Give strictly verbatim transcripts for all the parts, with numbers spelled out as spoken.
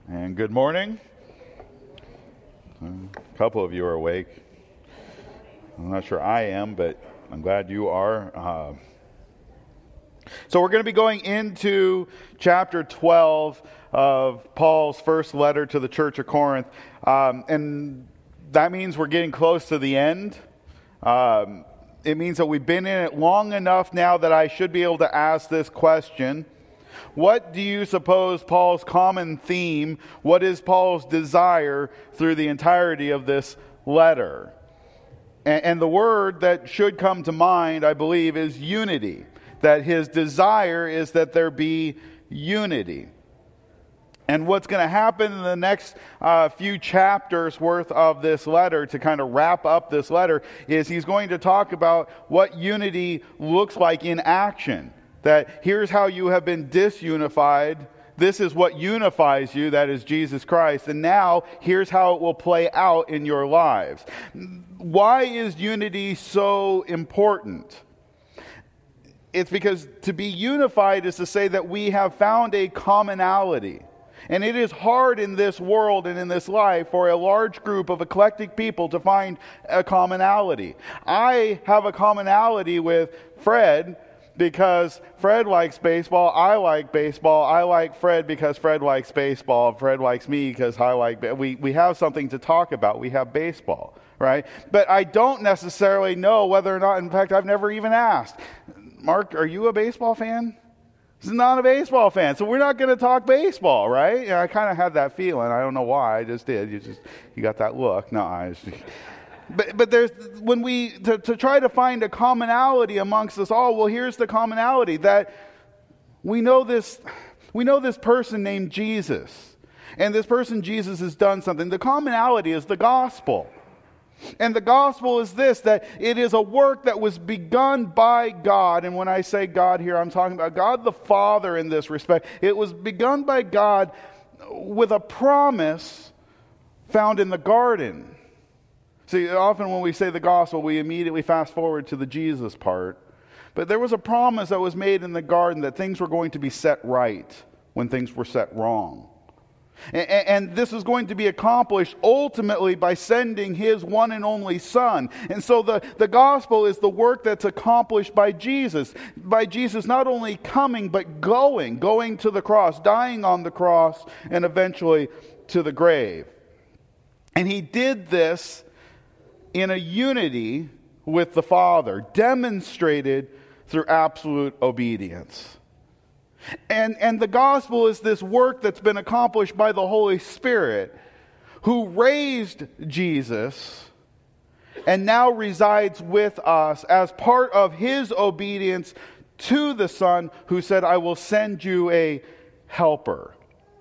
And good morning. A couple of you are awake. I'm not sure I am, but I'm glad you are. Uh, so we're going to be going into chapter twelve of Paul's first letter to the church of Corinth. Um, and that means we're getting close to the end. Um, it means that we've been in it long enough now that I should be able to ask this question. What do you suppose Paul's common theme, what is Paul's desire through the entirety of this letter? And, and the word that should come to mind, I believe, is unity. That his desire is that there be unity. And what's going to happen in the next uh, few chapters worth of this letter to kind of wrap up this letter is he's going to talk about what unity looks like in action. That here's how you have been disunified. This is what unifies you, that is Jesus Christ. And now here's how it will play out in your lives. Why is unity so important? It's because to be unified is to say that we have found a commonality. And it is hard in this world and in this life for a large group of eclectic people to find a commonality. I have a commonality with Fred because Fred likes baseball, I like baseball, I like Fred because Fred likes baseball, Fred likes me because I like, we, we have something to talk about, we have baseball, right? But I don't necessarily know whether or not, in fact, I've never even asked, Mark, are you a baseball fan? He's not a baseball fan, so we're not going to talk baseball, right? You know, I kind of had that feeling, I don't know why, I just did, you just, you got that look, no, I just... But but there's when we to, to try to find a commonality amongst us all. Well, here's the commonality that we know this we know this person named Jesus, and this person Jesus has done something. The commonality is the gospel, and the gospel is this: that it is a work that was begun by God. And when I say God here, I'm talking about God the Father in this respect. It was begun by God with a promise found in the garden. See, often when we say the gospel, we immediately fast forward to the Jesus part. But there was a promise that was made in the garden that things were going to be set right when things were set wrong. And, and this is going to be accomplished ultimately by sending his one and only Son. And so the, the gospel is the work that's accomplished by Jesus. By Jesus not only coming, but going. Going to the cross, dying on the cross, and eventually to the grave. And he did this in a unity with the Father, demonstrated through absolute obedience. And, and the gospel is this work that's been accomplished by the Holy Spirit, who raised Jesus and now resides with us as part of his obedience to the Son, who said, I will send you a helper.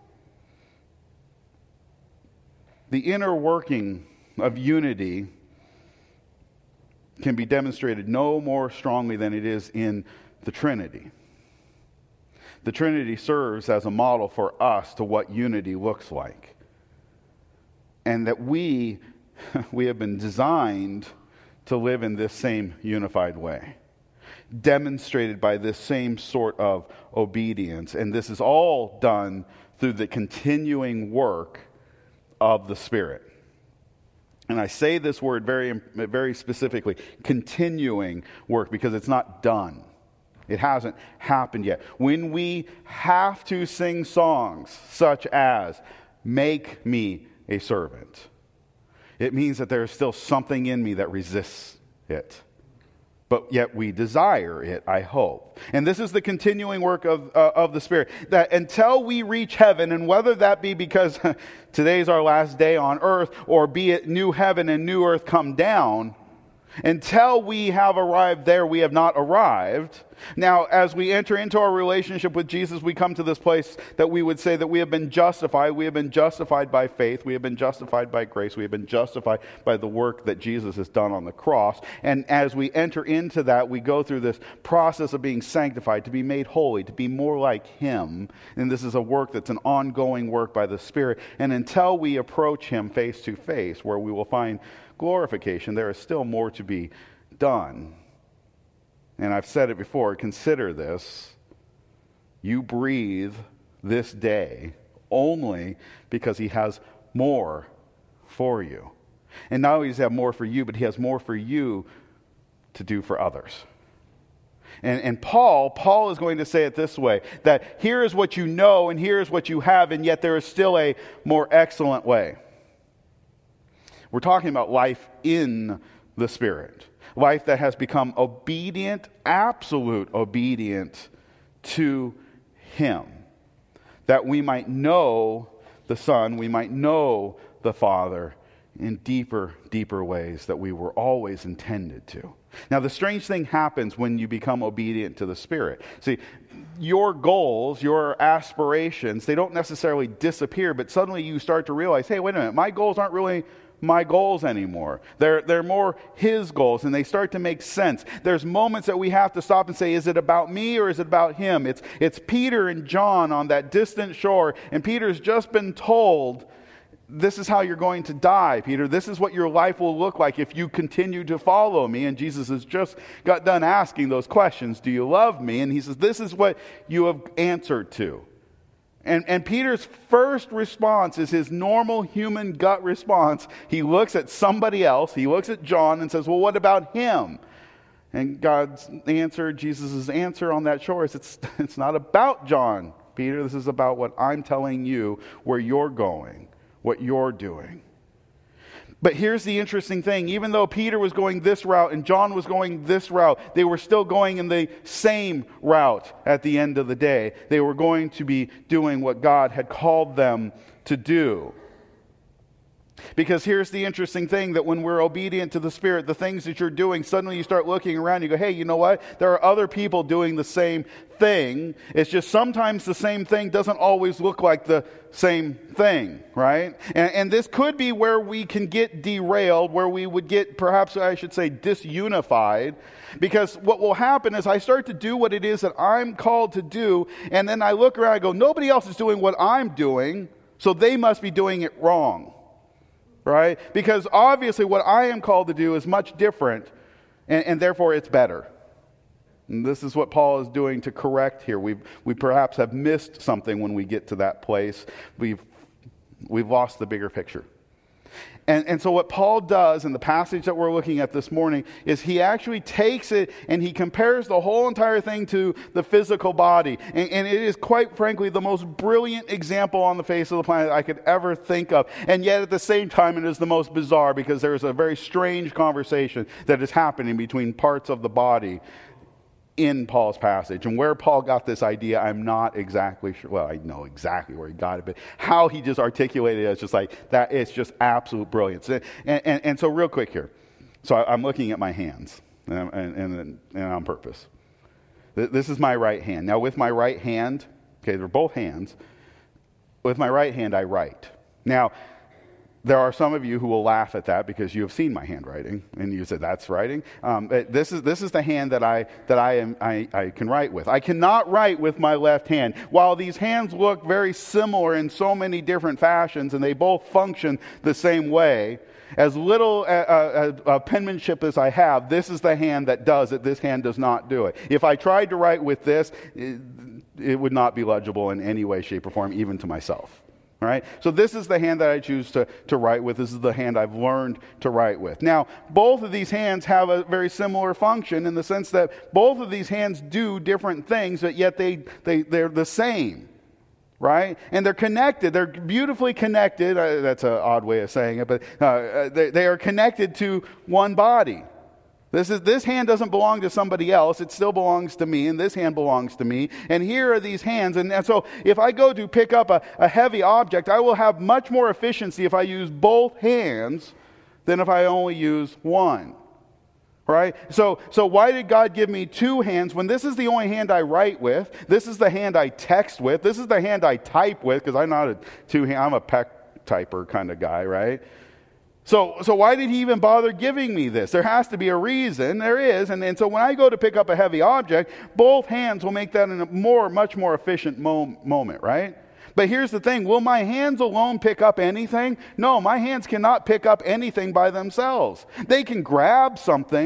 The inner working of unity can be demonstrated no more strongly than it is in the Trinity. The Trinity serves as a model for us to what unity looks like. And that we, we have been designed to live in this same unified way, demonstrated by this same sort of obedience. And this is all done through the continuing work of the Spirit. And I say this word very, very specifically, continuing work, because it's not done. It hasn't happened yet. When we have to sing songs such as, make me a servant, it means that there is still something in me that resists it. But yet we desire it, I hope. And this is the continuing work of, uh, of the Spirit. That until we reach heaven, and whether that be because today's our last day on earth, or be it new heaven and new earth come down, until we have arrived there, we have not arrived. Now, as we enter into our relationship with Jesus, we come to this place that we would say that we have been justified. We have been justified by faith. We have been justified by grace. We have been justified by the work that Jesus has done on the cross. And as we enter into that, we go through this process of being sanctified, to be made holy, to be more like him. And this is a work that's an ongoing work by the Spirit. And until we approach him face to face, where we will find glorification, there is still more to be done. And I've said it before, consider this. You breathe this day only because he has more for you. And not only does he have more for you, but he has more for you to do for others. And, and Paul, Paul is going to say it this way, that here is what you know and here is what you have, and yet there is still a more excellent way. We're talking about life in the Spirit. Life that has become obedient, absolute obedient to him. That we might know the Son, we might know the Father in deeper, deeper ways that we were always intended to. Now, the strange thing happens when you become obedient to the Spirit. See, your goals, your aspirations, they don't necessarily disappear, but suddenly you start to realize, hey, wait a minute, my goals aren't really my goals anymore. They're, they're more his goals, and they start to make sense. There's moments that we have to stop and say, is it about me or is it about him? It's, it's Peter and John on that distant shore, and Peter's just been told, this is how you're going to die, Peter. This is what your life will look like if you continue to follow me. And Jesus has just got done asking those questions. Do you love me? And he says, this is what you have answered to. And, and Peter's first response is his normal human gut response. He looks at somebody else. He looks at John and says, well, what about him? And God's answer, Jesus' answer on that shore is, it's, it's not about John, Peter. This is about what I'm telling you, where you're going, what you're doing. But here's the interesting thing. Even though Peter was going this route and John was going this route, they were still going in the same route at the end of the day. They were going to be doing what God had called them to do. Because here's the interesting thing, that when we're obedient to the Spirit, the things that you're doing, suddenly you start looking around and you go, hey, you know what? There are other people doing the same thing. It's just sometimes the same thing doesn't always look like the same thing, right? And, and this could be where we can get derailed, where we would get, perhaps I should say, disunified. Because what will happen is I start to do what it is that I'm called to do, and then I look around and go, nobody else is doing what I'm doing, so they must be doing it wrong. Right? Because obviously what I am called to do is much different, and, and therefore it's better. And this is what Paul is doing to correct here. We've, we perhaps have missed something when we get to that place. We've, we've lost the bigger picture. And, and so what Paul does in the passage that we're looking at this morning is he actually takes it and he compares the whole entire thing to the physical body. And, and it is quite frankly the most brilliant example on the face of the planet I could ever think of. And yet at the same time it is the most bizarre, because there is a very strange conversation that is happening between parts of the body in Paul's passage. And where Paul got this idea, I'm not exactly sure. Well, I know exactly where he got it, but how he just articulated it is just like that. It's just absolute brilliance. And, and, and so real quick here. So I, I'm looking at my hands, and, and, and, and on purpose. This is my right hand. Now with my right hand, okay, they're both hands. With my right hand, I write. Now, there are some of you who will laugh at that because you have seen my handwriting, and you say, "That's writing." Um, this is this is the hand that I that I am I, I can write with. I cannot write with my left hand. While these hands look very similar in so many different fashions, and they both function the same way, as little uh, uh, uh, penmanship as I have, this is the hand that does it. This hand does not do it. If I tried to write with this, it, it would not be legible in any way, shape, or form, even to myself. All right? So this is the hand that I choose to, to write with. This is the hand I've learned to write with. Now, both of these hands have a very similar function in the sense that both of these hands do different things, but yet they, they, they're the same. Right? And they're connected. They're beautifully connected. Uh, that's an odd way of saying it, but uh, they, they are connected to one body. This is this hand doesn't belong to somebody else. It still belongs to me, and this hand belongs to me. And here are these hands. And, and so if I go to pick up a, a heavy object, I will have much more efficiency if I use both hands than if I only use one. Right? So, so why did God give me two hands when this is the only hand I write with? This is the hand I text with. This is the hand I type with, because I'm not a two hand, I'm a peck typer kind of guy, right? So, so why did he even bother giving me this? There has to be a reason. There is. And, and so when I go to pick up a heavy object, both hands will make that in a more, much more efficient mo- moment, right? But here's the thing. Will my hands alone pick up anything? No, my hands cannot pick up anything by themselves. They can grab something,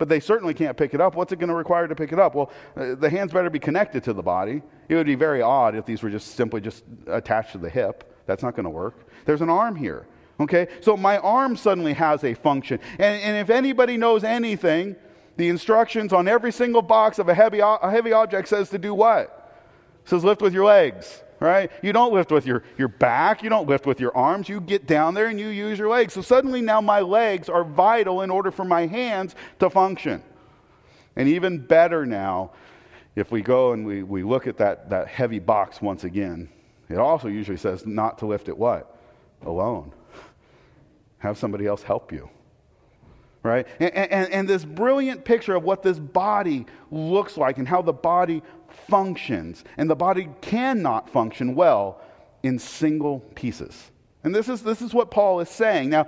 but they certainly can't pick it up. What's it going to require to pick it up? Well, uh, the hands better be connected to the body. It would be very odd if these were just simply just attached to the hip. That's not going to work. There's an arm here. Okay, so my arm suddenly has a function. And, and if anybody knows anything, the instructions on every single box of a heavy, a heavy object says to do what? It says lift with your legs, right? You don't lift with your, your back. You don't lift with your arms. You get down there and you use your legs. So suddenly now my legs are vital in order for my hands to function. And even better now, if we go and we, we look at that, that heavy box once again, it also usually says not to lift it what? Alone. Have somebody else help you, right? And, and, and this brilliant picture of what this body looks like and how the body functions. And the body cannot function well in single pieces. And this is, this is what Paul is saying. Now,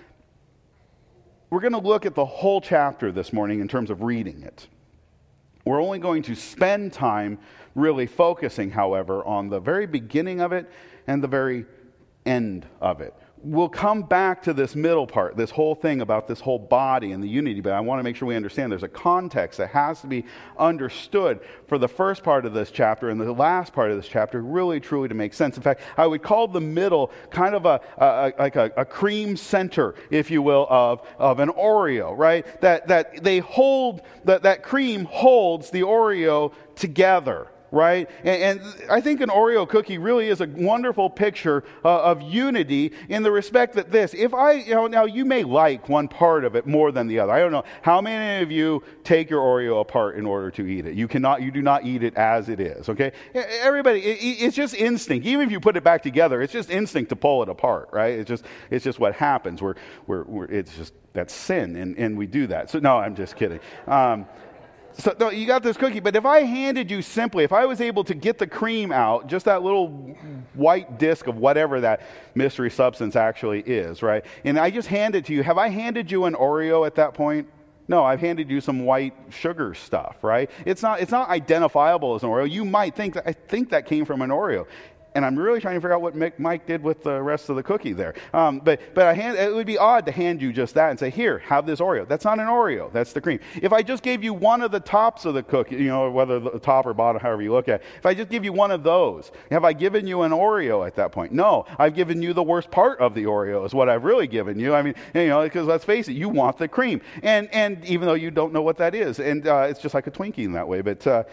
we're going to look at the whole chapter this morning in terms of reading it. We're only going to spend time really focusing, however, on the very beginning of it and the very end of it. We'll come back to this middle part, this whole thing about this whole body and the unity, but I want to make sure we understand there's a context that has to be understood for the first part of this chapter and the last part of this chapter really truly to make sense. In fact, I would call the middle kind of a, a like a, a cream center, if you will, of, of an Oreo, right? That that they hold, that, that cream holds the Oreo together. Right? And, and I think an Oreo cookie really is a wonderful picture uh, of unity in the respect that this, if I, you know, now you may like one part of it more than the other. I don't know. How many of you take your Oreo apart in order to eat it? You cannot, you do not eat it as it is, okay? Everybody, it, it's just instinct. Even if you put it back together, it's just instinct to pull it apart, right? It's just, it's just what happens. We're, we're, we're it's just, that's sin, and, and we do that. So, no, I'm just kidding. Um, So no, you got this cookie, but if I handed you simply, if I was able to get the cream out, just that little white disc of whatever that mystery substance actually is, right? And I just hand it to you, have I handed you an Oreo at that point? No, I've handed you some white sugar stuff, right? It's not it's not identifiable as an Oreo. You might think that, I think that came from an Oreo. And I'm really trying to figure out what Mick, Mike did with the rest of the cookie there. Um, but but I hand, it would be odd to hand you just that and say, here, have this Oreo. That's not an Oreo. That's the cream. If I just gave you one of the tops of the cookie, you know, whether the top or bottom, however you look at it, if I just give you one of those, have I given you an Oreo at that point? No, I've given you the worst part of the Oreo is what I've really given you. I mean, you know, because let's face it, you want the cream. And, and even though you don't know what that is, and uh, it's just like a Twinkie in that way, but... Uh,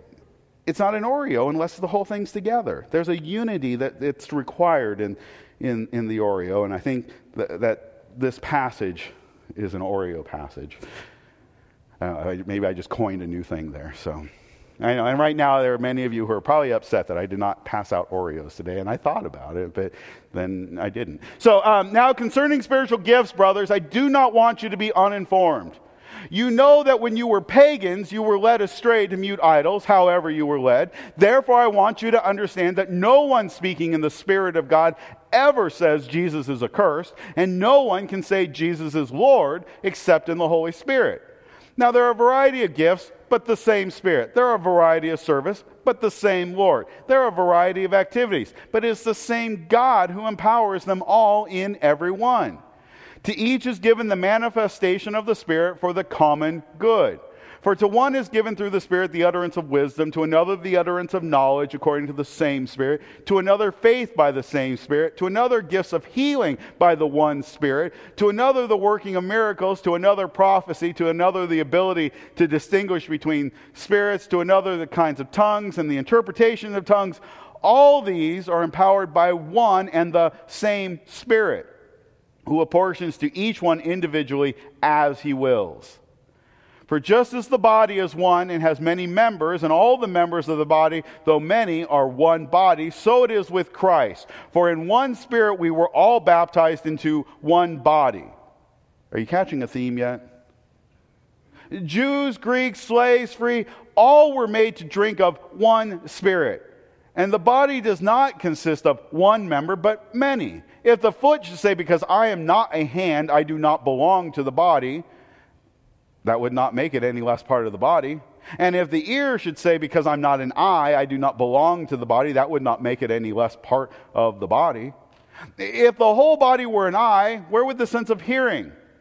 It's not an Oreo unless the whole thing's together. There's a unity that it's required in in, in the Oreo, and I think that, that this passage is an Oreo passage. Uh, maybe I just coined a new thing there. So, I know, and right now there are many of you who are probably upset that I did not pass out Oreos today, and I thought about it, but then I didn't. So um, now concerning spiritual gifts, brothers, I do not want you to be uninformed. You know that when you were pagans, you were led astray to mute idols, however you were led. Therefore, I want you to understand that no one speaking in the Spirit of God ever says Jesus is accursed, and no one can say Jesus is Lord except in the Holy Spirit. Now, there are a variety of gifts, but the same Spirit. There are a variety of service, but the same Lord. There are a variety of activities, but it's the same God who empowers them all in every one. To each is given the manifestation of the Spirit for the common good. For to one is given through the Spirit the utterance of wisdom, to another the utterance of knowledge according to the same Spirit, to another faith by the same Spirit, to another gifts of healing by the one Spirit, to another the working of miracles, to another prophecy, to another the ability to distinguish between spirits, to another the kinds of tongues and the interpretation of tongues. All these are empowered by one and the same Spirit, who apportions to each one individually as he wills. For just as the body is one and has many members, and all the members of the body, though many, are one body, so it is with Christ. For in one Spirit we were all baptized into one body. Are you catching a theme yet? Jews, Greeks, slaves, free, all were made to drink of one Spirit. And the body does not consist of one member, but many. If the foot should say, because I am not a hand, I do not belong to the body, that would not make it any less part of the body. And if the ear should say, because I'm not an eye, I do not belong to the body, that would not make it any less part of the body. If the whole body were an eye, where would the sense of hearing?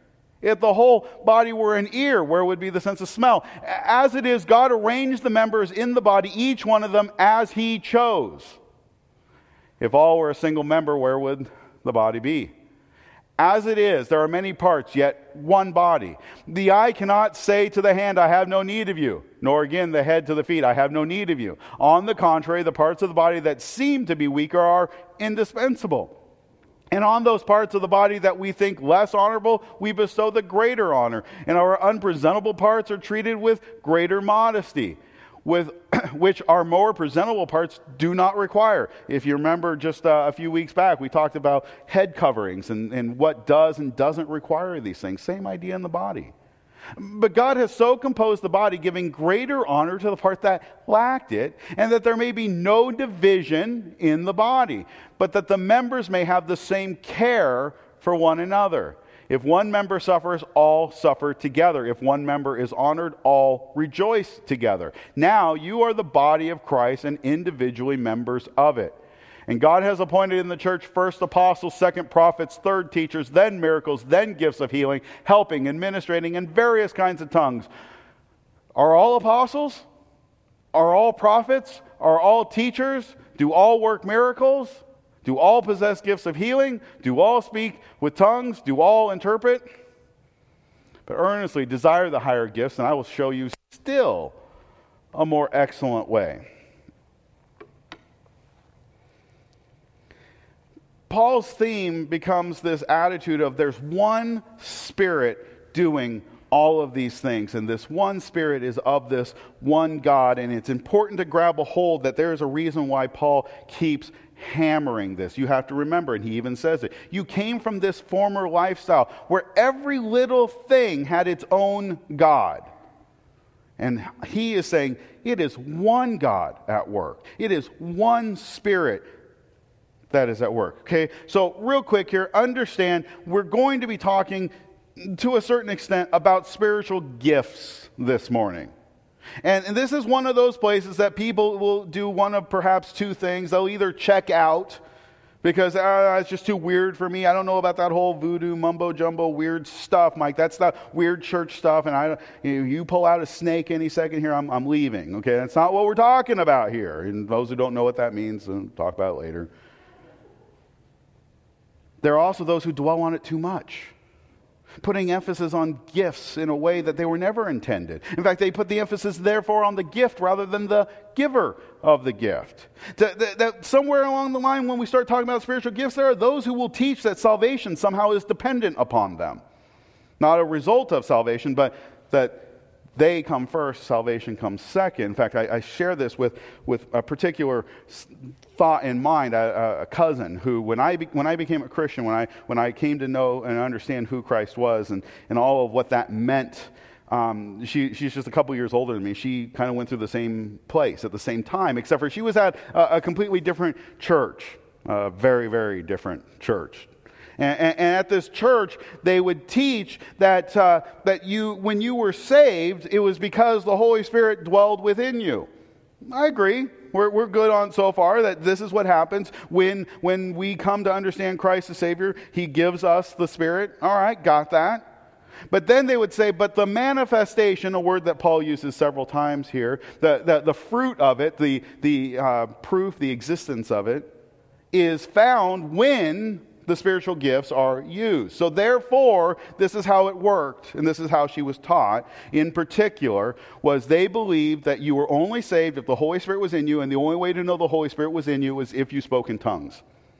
If the whole body were an ear, where would be the sense of smell? As it is, God arranged the members in the body, each one of them as he chose. If all were a single member, where would the body be? As it is, there are many parts, yet one body. The eye cannot say to the hand, I have no need of you, nor again the head to the feet, I have no need of you. On the contrary, the parts of the body that seem to be weaker are indispensable. And on those parts of the body that we think less honorable, we bestow the greater honor. And our unpresentable parts are treated with greater modesty, with which our more presentable parts do not require. If you remember just uh, a few weeks back, we talked about head coverings and, and what does and doesn't require these things. Same idea in the body. But God has so composed the body, giving greater honor to the part that lacked it, and that there may be no division in the body, but that the members may have the same care for one another. If one member suffers, all suffer together. If one member is honored, all rejoice together. Now you are the body of Christ and individually members of it. And God has appointed in the church first apostles, second prophets, third teachers, then miracles, then gifts of healing, helping, administrating, and various kinds of tongues. Are all apostles? Are all prophets? Are all teachers? Do all work miracles? Do all possess gifts of healing? Do all speak with tongues? Do all interpret? But earnestly desire the higher gifts, and I will show you still a more excellent way. Paul's theme becomes this attitude of there's one Spirit doing all of these things, and this one Spirit is of this one God, and it's important to grab a hold that there is a reason why Paul keeps hammering this. You have to remember, and he even says it, you came from this former lifestyle where every little thing had its own God. And he is saying it is one God at work. It is one Spirit that is at work. Okay, so real quick here, understand we're going to be talking to a certain extent about spiritual gifts this morning. And, and this is one of those places that people will do one of perhaps two things. They'll either check out because uh, it's just too weird for me. I don't know about that whole voodoo, mumbo jumbo, weird stuff, Mike. That's the weird church stuff. And I, you, know, you pull out a snake any second here, I'm, I'm leaving. Okay, that's not what we're talking about here. And those who don't know what that means, we'll talk about it later. There are also those who dwell on it too much, putting emphasis on gifts in a way that they were never intended. In fact, they put the emphasis, therefore, on the gift rather than the giver of the gift. That, that, that somewhere along the line, when we start talking about spiritual gifts, there are those who will teach that salvation somehow is dependent upon them. Not a result of salvation, but that they come first, salvation comes second. In fact, I, I share this with, with a particular thought in mind. A, a cousin who, when I be, when I became a Christian, when I when I came to know and understand who Christ was and, and all of what that meant, um, she she's just a couple years older than me. She kind of went through the same place at the same time, except for she was at a, a completely different church, a very very different church. And, and, and at this church, they would teach that uh, that you, when you were saved, it was because the Holy Spirit dwelled within you. I agree. We're we're good on so far that this is what happens when when we come to understand Christ as Savior. He gives us the Spirit. All right, got that. But then they would say, but the manifestation, a word that Paul uses several times here, the the, the fruit of it, the the uh, proof, the existence of it, is found when the spiritual gifts are used. So therefore, this is how it worked, and this is how she was taught in particular, was they believed that you were only saved if the Holy Spirit was in you, and the only way to know the Holy Spirit was in you was if you spoke in tongues.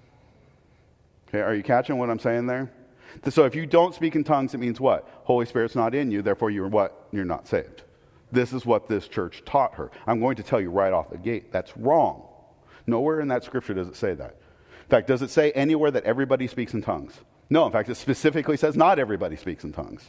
Okay, are you catching what I'm saying there? So if you don't speak in tongues, it means what? Holy Spirit's not in you, therefore you're what? You're not saved. This is what this church taught her. I'm going to tell you right off the gate, that's wrong. Nowhere in that scripture does it say that. In fact, does it say anywhere that everybody speaks in tongues? No, in fact, it specifically says not everybody speaks in tongues.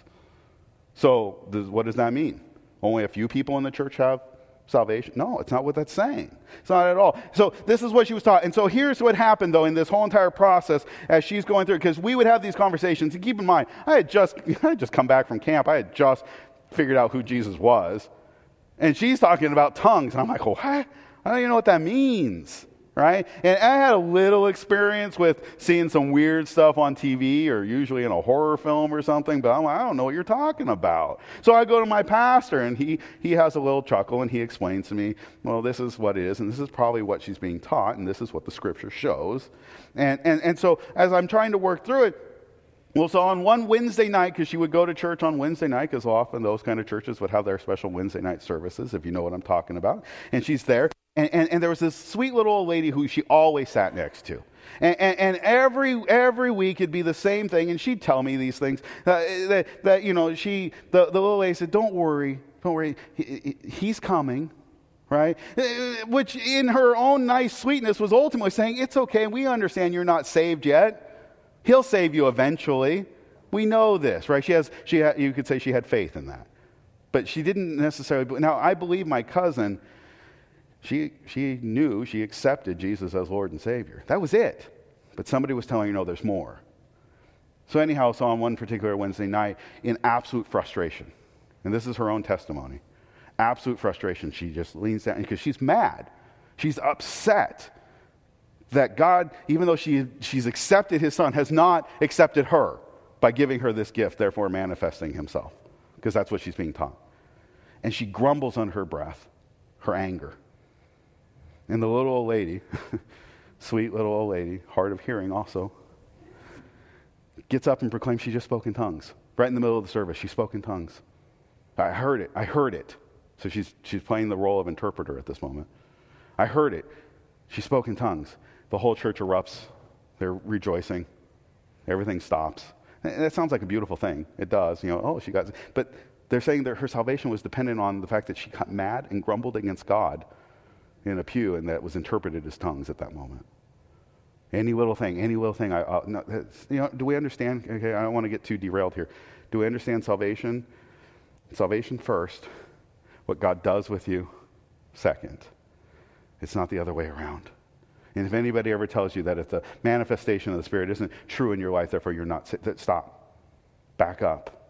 So does, what does that mean? Only a few people in the church have salvation? No, it's not what that's saying. It's not at all. So this is what she was taught. And so here's what happened, though, in this whole entire process as she's going through it, because we would have these conversations. And keep in mind, I had just, I had just come back from camp. I had just figured out who Jesus was. And she's talking about tongues. And I'm like, well, what? I don't even know what that means. right? And I had a little experience with seeing some weird stuff on T V or usually in a horror film or something, but I'm like, I don't know what you're talking about. So I go to my pastor, and he, he has a little chuckle, and he explains to me, well, this is what it is, and this is probably what she's being taught, and this is what the scripture shows. And, and, and so as I'm trying to work through it, well, so on one Wednesday night, because she would go to church on Wednesday night, because often those kind of churches would have their special Wednesday night services, if you know what I'm talking about. And she's there. And, and, and there was this sweet little old lady who she always sat next to. And, and, and every every week it'd be the same thing, and she'd tell me these things. Uh, that, that, you know, she, the, the little lady said, don't worry, don't worry, he, he's coming. Right? Which in her own nice sweetness was ultimately saying, it's okay, we understand you're not saved yet. He'll save you eventually. We know this, right? She has, she had, you could say she had faith in that. But she didn't necessarily, now I believe my cousin, she she knew, she accepted Jesus as Lord and Savior. That was it. But somebody was telling her, no, there's more. So anyhow, so on one particular Wednesday night, in absolute frustration, and this is her own testimony, absolute frustration, she just leans down, because she's mad. She's upset that God, even though she she's accepted his son, has not accepted her by giving her this gift, therefore manifesting himself, because that's what she's being taught. And she grumbles under her breath, her anger. And the little old lady, sweet little old lady, hard of hearing also, gets up and proclaims she just spoke in tongues. Right in the middle of the service, she spoke in tongues. I heard it. I heard it. So she's she's playing the role of interpreter at this moment. I heard it. She spoke in tongues. The whole church erupts. They're rejoicing. Everything stops. And that sounds like a beautiful thing. It does. You know, oh, she got... But they're saying that her salvation was dependent on the fact that she got mad and grumbled against God in a pew, and that was interpreted as tongues at that moment. Any little thing, any little thing. I, uh, no, you know, do we understand? Okay, I don't want to get too derailed here. Do we understand salvation? Salvation first. What God does with you second. It's not the other way around. And if anybody ever tells you that if the manifestation of the Spirit isn't true in your life, therefore you're not, stop. Back up.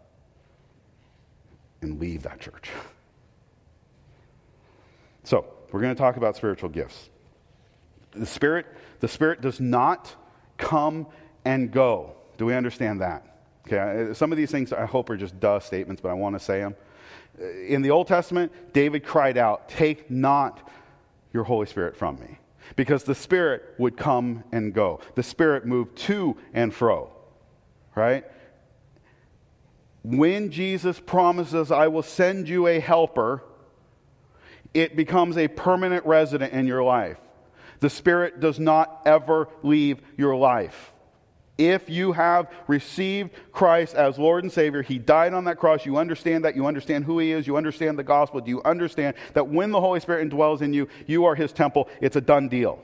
And leave that church. So, we're going to talk about spiritual gifts. The Spirit, the Spirit does not come and go. Do we understand that? Okay, some of these things I hope are just duh statements, but I want to say them. In the Old Testament, David cried out, "Take not your Holy Spirit from me." Because the Spirit would come and go. The Spirit moved to and fro. Right? When Jesus promises, "I will send you a helper," it becomes a permanent resident in your life. The Spirit does not ever leave your life. If you have received Christ as Lord and Savior, He died on that cross, you understand that, you understand who He is, you understand the gospel, do you understand that when the Holy Spirit indwells in you, you are His temple, it's a done deal.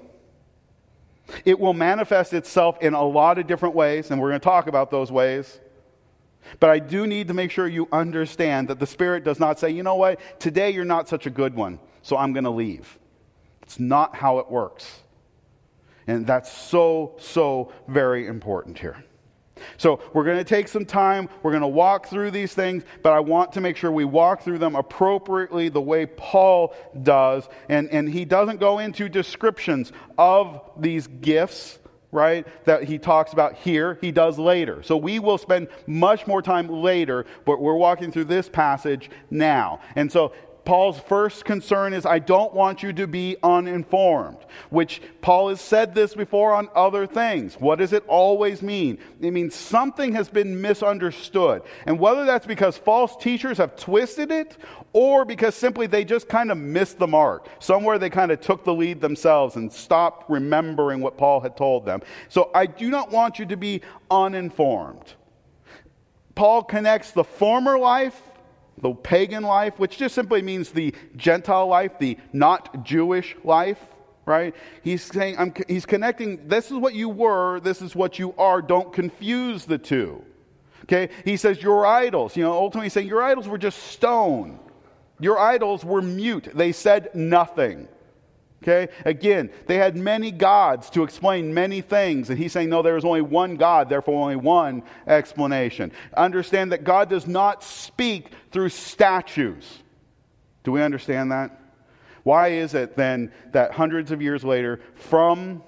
It will manifest itself in a lot of different ways, and we're going to talk about those ways. But I do need to make sure you understand that the Spirit does not say, you know what, today you're not such a good one, so I'm going to leave. It's not how it works. And that's so, so very important here. So we're going to take some time. We're going to walk through these things, but I want to make sure we walk through them appropriately the way Paul does. And, and he doesn't go into descriptions of these gifts, right, that he talks about here. He does later. So we will spend much more time later, but we're walking through this passage now. And so Paul's first concern is, I don't want you to be uninformed, which Paul has said this before on other things. What does it always mean? It means something has been misunderstood. And whether that's because false teachers have twisted it, or because simply they just kind of missed the mark. Somewhere they kind of took the lead themselves and stopped remembering what Paul had told them. So I do not want you to be uninformed. Paul connects the former life, the pagan life, which just simply means the Gentile life, the not Jewish life, right? He's saying, I'm, he's connecting, this is what you were, this is what you are, don't confuse the two. Okay? He says, your idols, you know, ultimately he's saying, your idols were just stone. Your idols were mute. They said nothing. Okay? Again, they had many gods to explain many things. And he's saying, no, there is only one God, therefore only one explanation. Understand that God does not speak through statues. Do we understand that? Why is it then that hundreds of years later, from,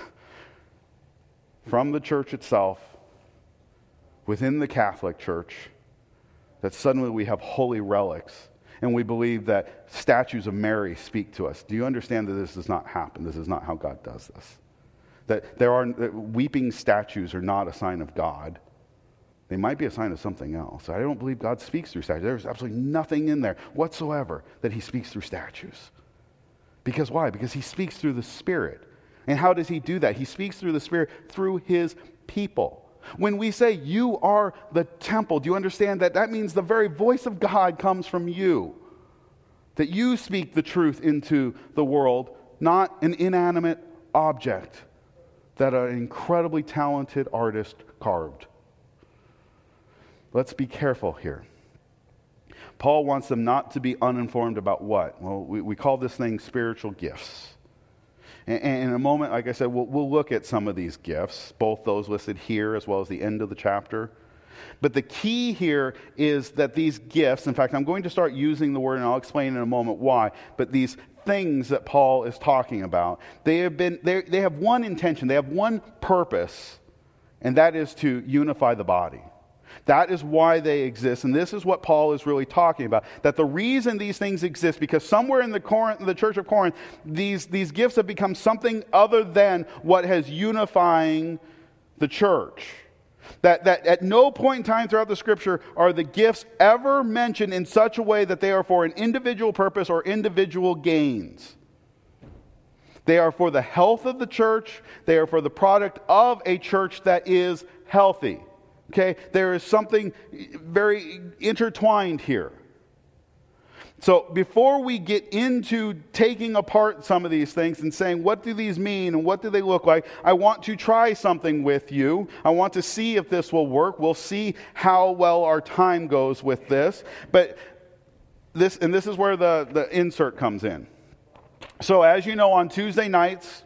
from the church itself, within the Catholic Church, that suddenly we have holy relics and we believe that statues of Mary speak to us? Do you understand that this does not happen? This is not how God does this. That there are that weeping statues are not a sign of God. They might be a sign of something else. I don't believe God speaks through statues. There's absolutely nothing in there whatsoever that he speaks through statues. Because why? Because he speaks through the Spirit. And how does he do that? He speaks through the Spirit through his people. When we say you are the temple, do you understand that that means the very voice of God comes from you? That you speak the truth into the world, not an inanimate object that an incredibly talented artist carved. Let's be careful here. Paul wants them not to be uninformed about what? Well, we, we call this thing spiritual gifts. And, and in a moment, like I said, we'll, we'll look at some of these gifts, both those listed here as well as the end of the chapter. But the key here is that these gifts, in fact, I'm going to start using the word, and I'll explain in a moment why, but these things that Paul is talking about, they have been they they have one intention, they have one purpose, and that is to unify the body. That is why they exist, and this is what Paul is really talking about. That the reason these things exist, because somewhere in the Corinth, the church of Corinth, these, these gifts have become something other than what has unifying the church. That, that at no point in time throughout the Scripture are the gifts ever mentioned in such a way that they are for an individual purpose or individual gains. They are for the health of the church. They are for the product of a church that is healthy. Okay, there is something very intertwined here. So before we get into taking apart some of these things and saying, what do these mean and what do they look like? I want to try something with you. I want to see if this will work. We'll see how well our time goes with this. But this, and this is where the, the insert comes in. So as you know, on Tuesday nights,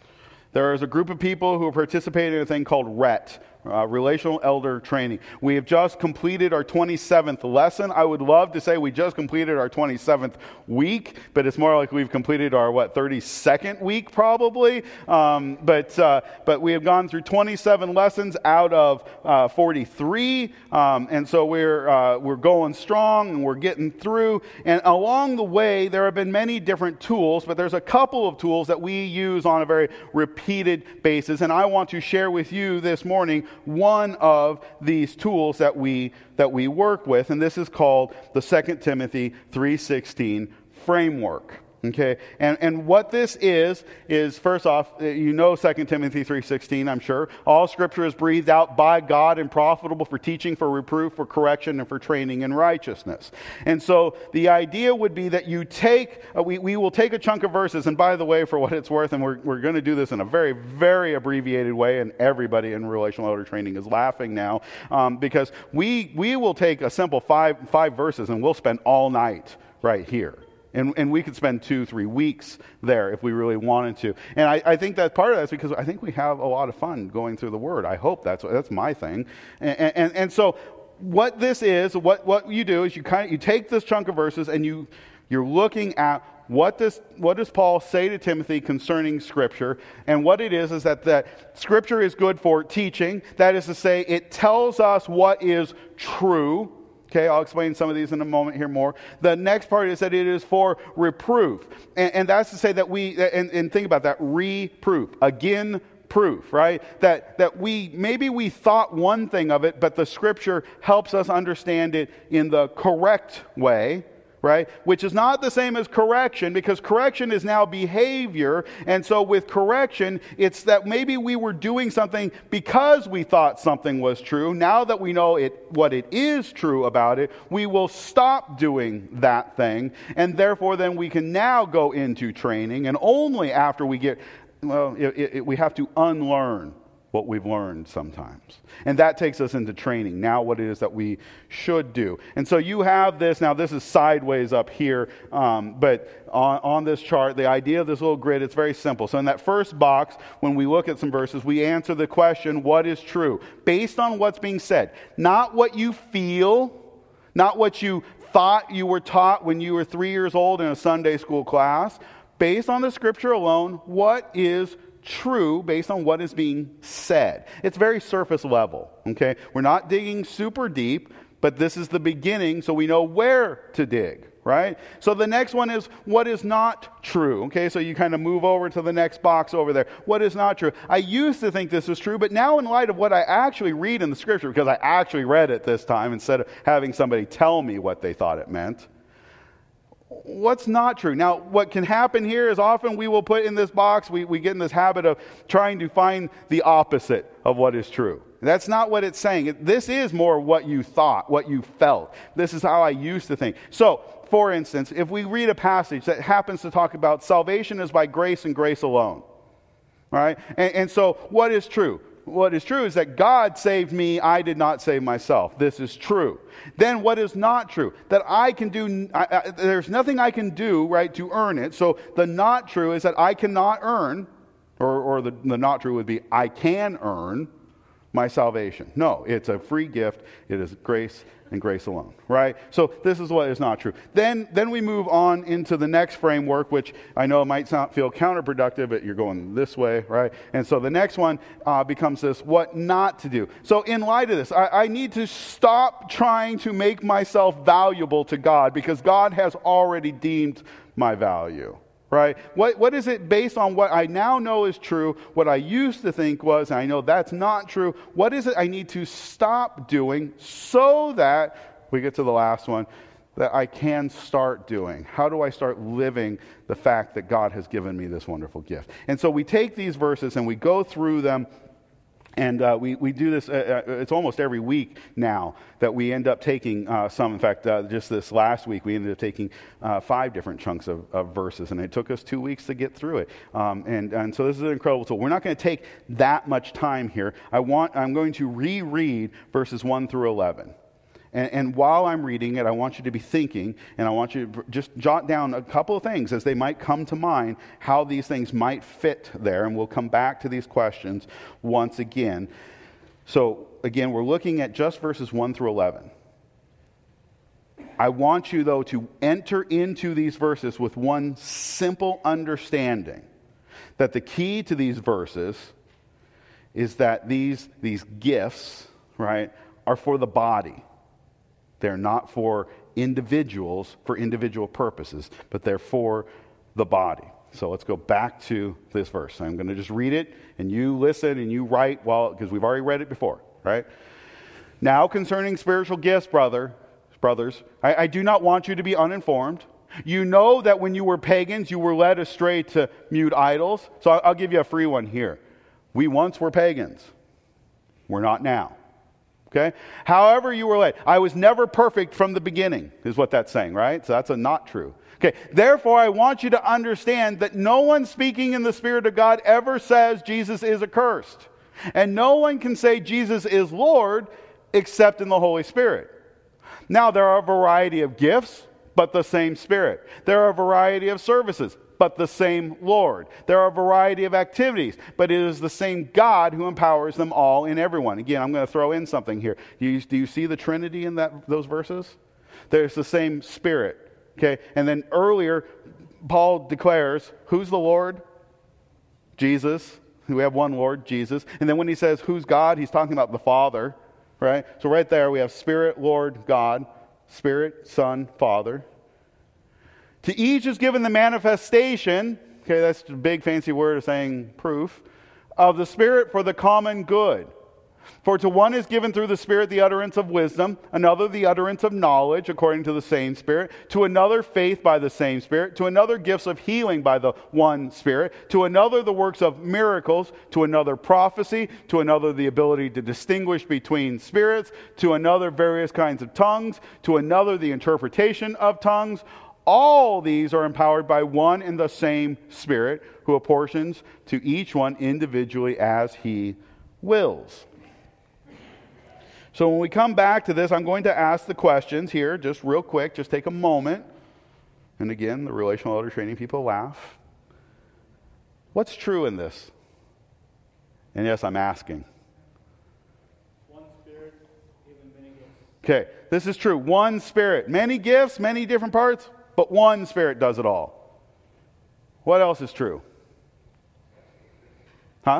there is a group of people who are participating in a thing called R E T. Uh, relational elder training. We have just completed our twenty-seventh lesson. I would love to say we just completed our twenty-seventh week, but it's more like we've completed our, what, thirty-second week probably. Um, but uh, but we have gone through twenty-seven lessons out of uh, forty-three. Um, and so we're, uh, we're going strong and we're getting through. And along the way, there have been many different tools, but there's a couple of tools that we use on a very repeated basis. And I want to share with you this morning one of these tools that we that we work with, and this is called the Second Timothy three sixteen framework. Okay, and and what this is is first off, you know Second Timothy three sixteen, I'm sure. All Scripture is breathed out by God and profitable for teaching, for reproof, for correction, and for training in righteousness. And so the idea would be that you take, uh, we we will take a chunk of verses, and by the way, for what it's worth, and we're we're going to do this in a very very abbreviated way, and everybody in relational elder training is laughing now, um, because we we will take a simple five five verses, and we'll spend all night right here. And, and we could spend two, three weeks there if we really wanted to. And I, I think that part of that is because I think we have a lot of fun going through the Word. I hope that's that's my thing. And, and, and so what this is, what, what you do is you kind of you take this chunk of verses and you you're looking at what does what does Paul say to Timothy concerning Scripture. And what it is is that, that Scripture is good for teaching. That is to say, it tells us what is true. Okay, I'll explain some of these in a moment here more. The next part is that it is for reproof. And, and that's to say that we, and, and think about that, reproof, again proof, right? That that we, maybe we thought one thing of it, but the Scripture helps us understand it in the correct way, right? Which is not the same as correction, because correction is now behavior. And so with correction, it's that maybe we were doing something because we thought something was true. Now that we know it, what it is true about it, we will stop doing that thing. And therefore, then we can now go into training. And only after we get, well, it, it, we have to unlearn what we've learned sometimes. And that takes us into training, now what it is that we should do. And so you have this, now this is sideways up here, um, but on, on this chart, the idea of this little grid, it's very simple. So in that first box, when we look at some verses, we answer the question, what is true? Based on what's being said. Not what you feel, not what you thought you were taught when you were three years old in a Sunday school class. Based on the scripture alone, what is true based on what is being said? It's very surface level, okay? We're not digging super deep, but this is the beginning, so we know where to dig, right? So the next one is what is not true, okay? So you kind of move over to the next box over there. What is not true? I used to think this was true, but now in light of what I actually read in the scripture, because I actually read it this time instead of having somebody tell me what they thought it meant, what's not true? Now, what can happen here is often we will put in this box, we, we get in this habit of trying to find the opposite of what is true. That's not what it's saying. This is more what you thought, what you felt. This is how I used to think. So, for instance, if we read a passage that happens to talk about salvation is by grace and grace alone, all right? And, and so, what is true? What is true is that God saved me, I did not save myself. This is true. Then what is not true? That I can do, I, I, there's nothing I can do, right, to earn it. So the not true is that I cannot earn, or, or the, the not true would be I can earn my salvation. No, it's a free gift. It is grace and grace alone, right? So this is what is not true. Then then we move on into the next framework, which I know might sound, feel counterproductive, but you're going this way, right? And so the next one uh, becomes this, what not to do. So in light of this, I, I need to stop trying to make myself valuable to God because God has already deemed my value. Right? What what is it based on what I now know is true, what I used to think was, and I know that's not true. What is it I need to stop doing so that, we get to the last one, that I can start doing? How do I start living the fact that God has given me this wonderful gift? And so we take these verses and we go through them. And uh, we, we do this, uh, it's almost every week now that we end up taking uh, some. In fact, uh, just this last week, we ended up taking uh, five different chunks of, of verses. And it took us two weeks to get through it. Um, and, and so this is an incredible tool. We're not going to take that much time here. I want, I'm going to reread verses one through eleven. And, and while I'm reading it, I want you to be thinking, and I want you to just jot down a couple of things as they might come to mind, how these things might fit there. And we'll come back to these questions once again. So, again, we're looking at just verses one through eleven. I want you, though, to enter into these verses with one simple understanding, that the key to these verses is that these, these gifts, right, are for the body. They're not for individuals, for individual purposes, but they're for the body. So let's go back to this verse. I'm going to just read it, and you listen and you write, while because we've already read it before, right? Now concerning spiritual gifts, brother, brothers, I, I do not want you to be uninformed. You know that when you were pagans, you were led astray to mute idols. So I'll, I'll give you a free one here. We once were pagans. We're not now. Okay? However you were led. I was never perfect from the beginning, is what that's saying, right? So that's a not true. Okay, therefore I want you to understand that no one speaking in the Spirit of God ever says Jesus is accursed. And no one can say Jesus is Lord except in the Holy Spirit. Now there are a variety of gifts, but the same Spirit. There are a variety of services, but the same Lord. There are a variety of activities, but it is the same God who empowers them all in everyone. Again, I'm going to throw in something here. Do you, do you see the Trinity in that those verses? There's the same Spirit. Okay, and then earlier, Paul declares, who's the Lord? Jesus. We have one Lord, Jesus. And then when he says, who's God? He's talking about the Father, right? So right there we have Spirit, Lord, God, Spirit, Son, Father. To each is given the manifestation, okay, that's a big fancy word of saying proof, of the Spirit for the common good. For to one is given through the Spirit the utterance of wisdom, another the utterance of knowledge according to the same Spirit, to another faith by the same Spirit, to another gifts of healing by the one Spirit, to another the works of miracles, to another prophecy, to another the ability to distinguish between spirits, to another various kinds of tongues, to another the interpretation of tongues. All these are empowered by one and the same Spirit, who apportions to each one individually as he wills. So when we come back to this, I'm going to ask the questions here, just real quick, just take a moment. And again, the relational elder training people laugh. What's true in this? And yes, I'm asking. One Spirit, given many gifts. Okay, this is true. One Spirit. Many gifts, many different parts, but one Spirit does it all. What else is true? Huh?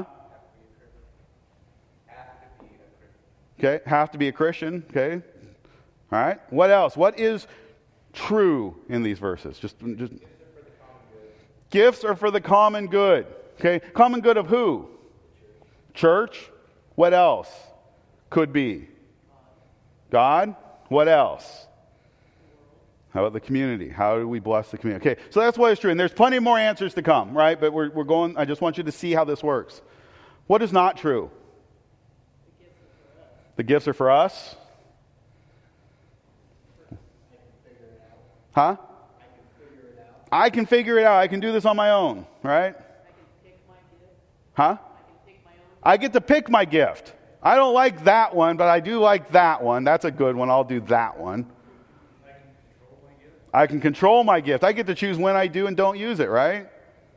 Okay, have to be a Christian. Okay. All right. What else? What is true in these verses? Just, just gifts are for the common good. Okay. Common good of who? Church. What else could be? God. What else? How about the community? How do we bless the community? Okay, so that's what is true. And there's plenty more answers to come, right? But we're, we're going, I just want you to see how this works. What is not true? The gifts are for us. Huh? I can figure it out. I can do this on my own, right? Huh? I get to pick my gift. I don't like that one, but I do like that one. That's a good one. I'll do that one. I can control my gift. I get to choose when I do and don't use it, right?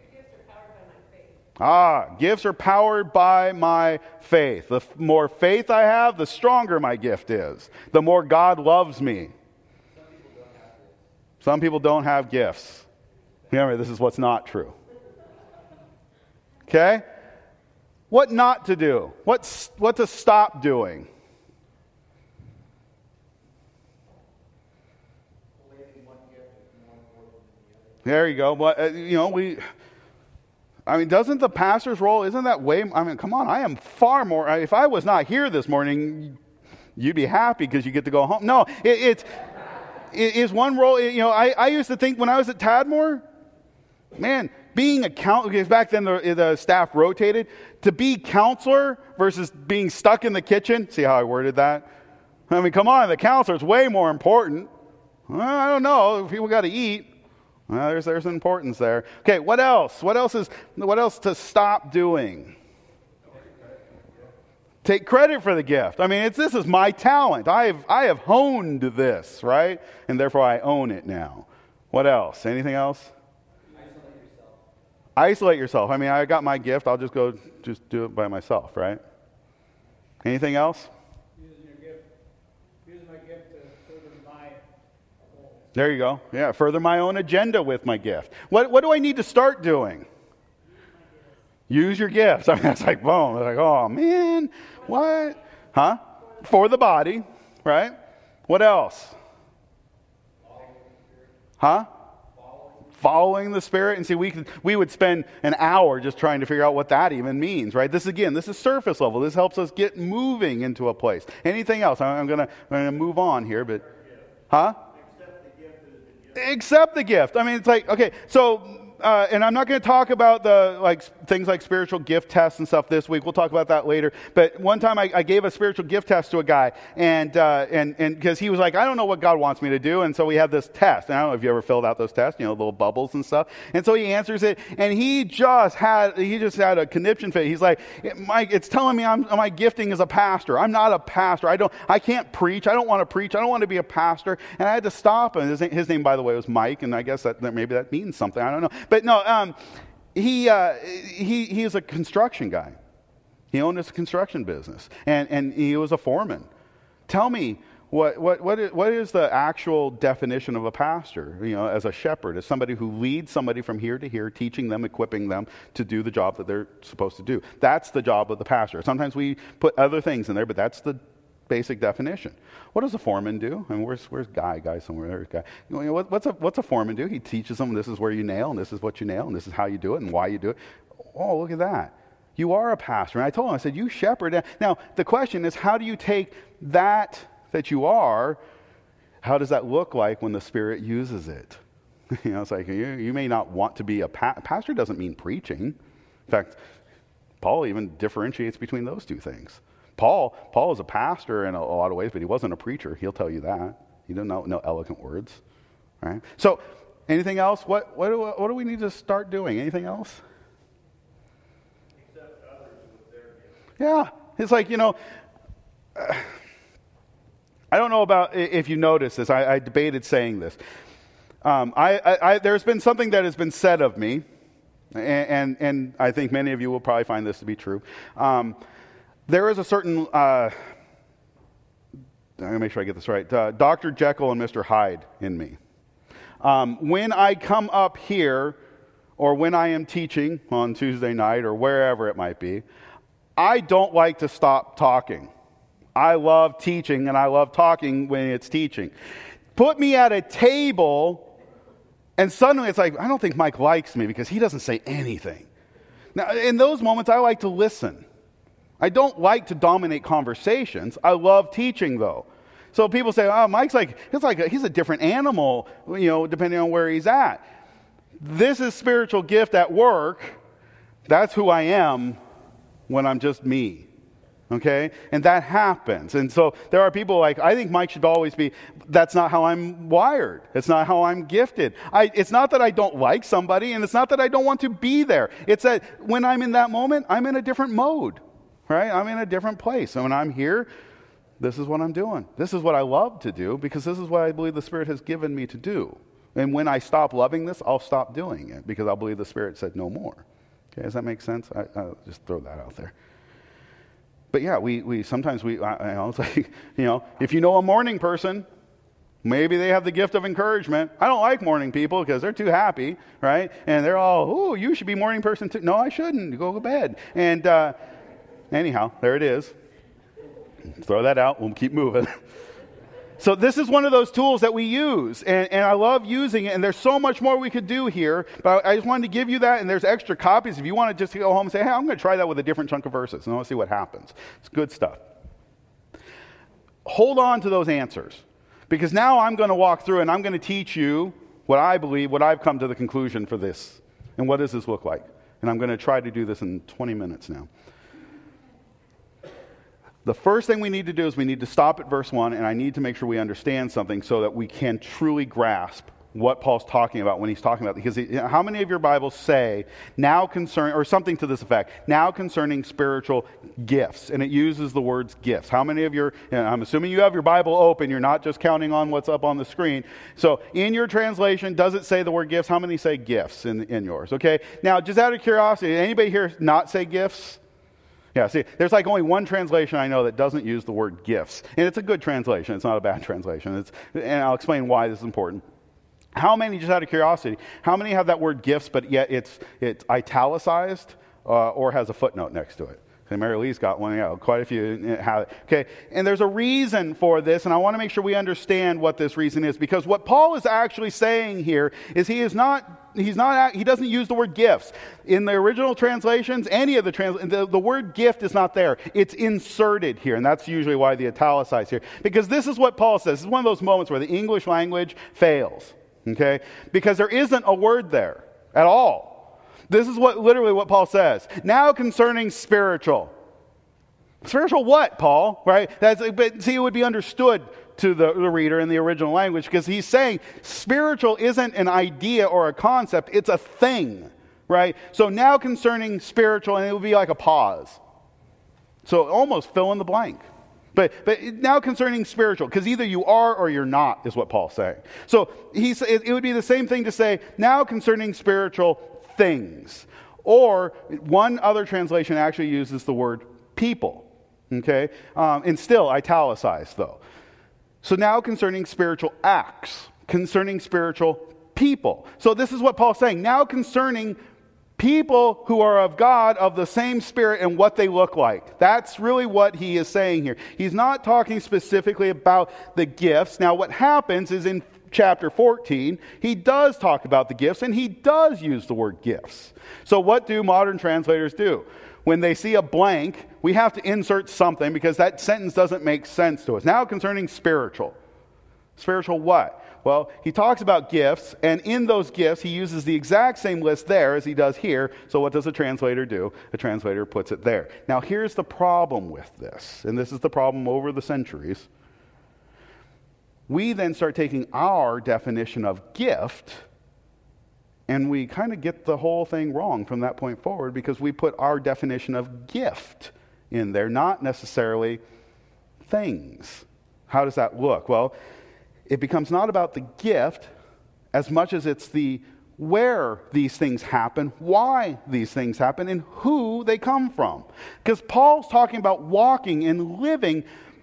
Ah, gifts are powered by my faith. The f- more faith I have, the stronger my gift is. The more God loves me. Some people don't have gifts. Remember, this is what's not true. Okay? What not to do? What's, what to stop doing? There you go. But, uh, you know, we... I mean, doesn't the pastor's role, isn't that way, I mean, come on, I am far more, if I was not here this morning, you'd be happy because you get to go home. No, it, it's, it is one role, you know, I, I used to think when I was at Tadmore, man, being a counselor, because back then the, the staff rotated, to be counselor versus being stuck in the kitchen, see how I worded that? I mean, come on, the counselor is way more important. Well, I don't know, people got to eat. Well, there's there's importance there. Okay, what else? What else is what else to stop doing? Take credit for the gift. I mean, it's this is my talent. I have I have honed this, right? And therefore I own it now. What else? Anything else? Isolate yourself. Isolate yourself. I mean, I got my gift. I'll just go just do it by myself, right? Anything else? There you go. Yeah, further my own agenda with my gift. What what do I need to start doing? Use your gifts. I mean, that's like, boom. It's like, oh, man, what? Huh? For the body, right? What else? Huh? Following the Spirit. And see, we could, we would spend an hour just trying to figure out what that even means, right? This, again, this is surface level. This helps us get moving into a place. Anything else? I'm going to I'm gonna move on here, but... Huh? Accept the gift. I mean, it's like, okay, so, uh, and I'm not going to talk about the like things like spiritual gift tests and stuff this week. We'll talk about that later. But one time I, I gave a spiritual gift test to a guy, and uh, and and because he was like, I don't know what God wants me to do, and so we had this test. And I don't know if you ever filled out those tests, you know, little bubbles and stuff. And so he answers it, and he just had he just had a conniption fit. He's like, Mike, it's telling me I'm my gifting as a pastor. I'm not a pastor. I don't. I can't preach. I don't want to preach. I don't want to be a pastor. And I had to stop him. His, his name, by the way, was Mike, and I guess that, that maybe that means something. I don't know. But no, um, he uh, he he is a construction guy. He owned his construction business, and and he was a foreman. Tell me what what what is, what is the actual definition of a pastor? You know, as a shepherd, as somebody who leads somebody from here to here, teaching them, equipping them to do the job that they're supposed to do. That's the job of the pastor. Sometimes we put other things in there, but that's the basic definition. What does a foreman do? I mean, where's where's Guy? Guy somewhere there. Guy. You know, what, what's a what's a foreman do? He teaches them this is where you nail, and this is what you nail, and this is how you do it, and why you do it. Oh, look at that! You are a pastor. And I told him, I said, you shepherd. Now the question is, how do you take that that you are? How does that look like when the Spirit uses it? You know, it's like you, you may not want to be a pa- pastor. Doesn't mean preaching. In fact, Paul even differentiates between those two things. Paul, Paul is a pastor in a, a lot of ways, but he wasn't a preacher. He'll tell you that. He didn't know no eloquent words, right? So, anything else? What what do, what do we need to start doing? Anything else? Accept others with their gifts. Yeah, it's like, you know, uh, I don't know about if you noticed this. I, I debated saying this. Um, I, I, I there's been something that has been said of me, and and, and I think many of you will probably find this to be true. Um, There is a certain uh, I'm going to make sure I get this right, uh, Doctor Jekyll and Mister Hyde in me. Um, when I come up here, or when I am teaching on Tuesday night, or wherever it might be, I don't like to stop talking. I love teaching, and I love talking when it's teaching. Put me at a table, and suddenly it's like, I don't think Mike likes me because he doesn't say anything. Now, in those moments, I like to listen. I don't like to dominate conversations. I love teaching, though. So people say, oh, Mike's like, it's like a, he's a different animal, you know, depending on where he's at. This is spiritual gift at work. That's who I am when I'm just me. Okay? And that happens. And so there are people like, I think Mike should always be, that's not how I'm wired. It's not how I'm gifted. I, it's not that I don't like somebody, and it's not that I don't want to be there. It's that when I'm in that moment, I'm in a different mode. Right? I'm in a different place. And when I'm here, this is what I'm doing. This is what I love to do because this is what I believe the Spirit has given me to do. And when I stop loving this, I'll stop doing it because I'll believe the Spirit said no more. Okay, does that make sense? I, I'll just throw that out there. But yeah, we, we sometimes we, I, I know, it's like, you know, if you know a morning person, maybe they have the gift of encouragement. I don't like morning people because they're too happy, right? And they're all, oh, you should be a morning person too. No, I shouldn't. Go to bed. And, uh, Anyhow, there it is. Throw that out. We'll keep moving. So this is one of those tools that we use, and, and I love using it, and there's so much more we could do here, but I just wanted to give you that, and there's extra copies if you want to just go home and say, hey, I'm going to try that with a different chunk of verses, and I want to see what happens. It's good stuff. Hold on to those answers, because now I'm going to walk through, and I'm going to teach you what I believe, what I've come to the conclusion for this, and what does this look like. And I'm going to try to do this in twenty minutes now. The first thing we need to do is we need to stop at verse one, and I need to make sure we understand something so that we can truly grasp what Paul's talking about when he's talking about, because he, you know, how many of your Bibles say, now concerning, or something to this effect, now concerning spiritual gifts, and it uses the words gifts. How many of your, you know, I'm assuming you have your Bible open, you're not just counting on what's up on the screen. So in your translation, does it say the word gifts? How many say gifts in, in yours? Okay, now just out of curiosity, anybody here not say gifts? Yeah, see, there's like only one translation I know that doesn't use the word gifts. And it's a good translation. It's not a bad translation. It's, and I'll explain why this is important. How many, just out of curiosity, how many have that word gifts, but yet it's it's italicized uh, or has a footnote next to it? Okay, Mary Lee's got one. Yeah, quite a few have it. Okay, and there's a reason for this, and I want to make sure we understand what this reason is, because what Paul is actually saying here is he is not He's not. He doesn't use the word gifts in the original translations. Any of the translations, the, the word gift is not there. It's inserted here, and that's usually why the italicized here. Because this is what Paul says. This is one of those moments where the English language fails. Okay, because there isn't a word there at all. This is what literally what Paul says. Now concerning spiritual. Spiritual what, Paul? Right? That's, but see, it would be understood to the, the reader in the original language, because he's saying spiritual isn't an idea or a concept, it's a thing, right? So now concerning spiritual, and it would be like a pause. So almost fill in the blank. But but now concerning spiritual, because either you are or you're not, is what Paul's saying. So he's, it, it would be the same thing to say, now concerning spiritual things. Or one other translation actually uses the word people. Okay? Um, and still italicized, though. So now concerning spiritual acts, concerning spiritual people. So this is what Paul's saying. Now concerning people who are of God, of the same Spirit, and what they look like. That's really what he is saying here. He's not talking specifically about the gifts. Now what happens is in chapter fourteen, he does talk about the gifts, and he does use the word gifts. So what do modern translators do? When they see a blank, we have to insert something because that sentence doesn't make sense to us. Now concerning spiritual. Spiritual what? Well, he talks about gifts, and in those gifts, he uses the exact same list there as he does here. So what does a translator do? A translator puts it there. Now here's the problem with this, and this is the problem over the centuries. We then start taking our definition of gift, and we kind of get the whole thing wrong from that point forward, because we put our definition of gift in there, not necessarily things. How does that look? Well, it becomes not about the gift as much as it's the where these things happen, why these things happen, and who they come from. Because Paul's talking about walking and living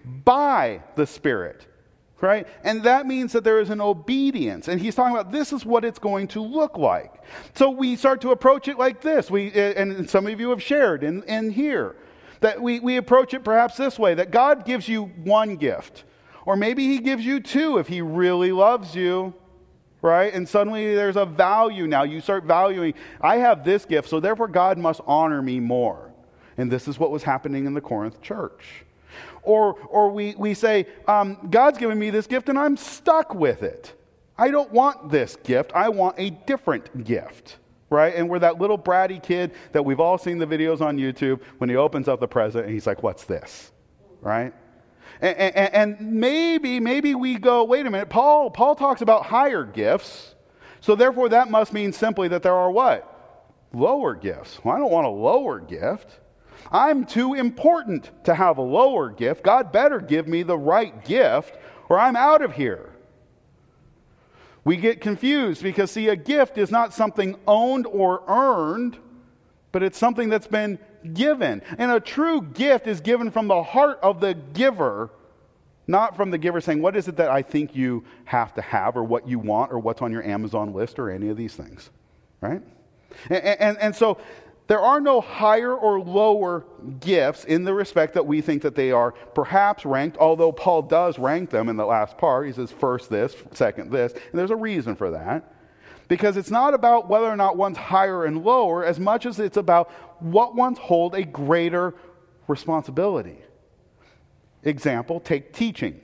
by the Spirit. Right? And that means that there is an obedience. And he's talking about this is what it's going to look like. So we start to approach it like this. We and some of you have shared in, in here that we, we approach it perhaps this way, that God gives you one gift. Or maybe he gives you two if he really loves you. Right? And suddenly there's a value now. You start valuing, I have this gift, so therefore God must honor me more. And this is what was happening in the Corinth church. Or or we, we say, um, God's given me this gift and I'm stuck with it. I don't want this gift. I want a different gift. Right? And we're that little bratty kid that we've all seen the videos on YouTube when he opens up the present and he's like, what's this? Right? And, and, and maybe, maybe we go, wait a minute, Paul, Paul talks about higher gifts. So therefore that must mean simply that there are what? Lower gifts. Well, I don't want a lower gift. I'm too important to have a lower gift. God better give me the right gift or I'm out of here. We get confused because, see, a gift is not something owned or earned, but it's something that's been given. And a true gift is given from the heart of the giver, not from the giver saying, what is it that I think you have to have or what you want or what's on your Amazon list or any of these things, right? And, and, and so there are no higher or lower gifts in the respect that we think that they are perhaps ranked, although Paul does rank them in the last part. He says first this, second this, and there's a reason for that. Because it's not about whether or not one's higher and lower as much as it's about what ones hold a greater responsibility. Example, take teaching.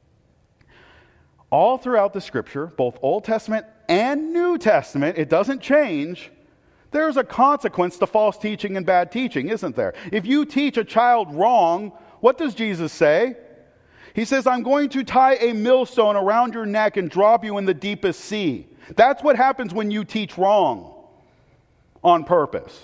All throughout the Scripture, both Old Testament and New Testament, it doesn't change. There's a consequence to false teaching and bad teaching, isn't there? If you teach a child wrong, what does Jesus say? He says, I'm going to tie a millstone around your neck and drop you in the deepest sea. That's what happens when you teach wrong on purpose.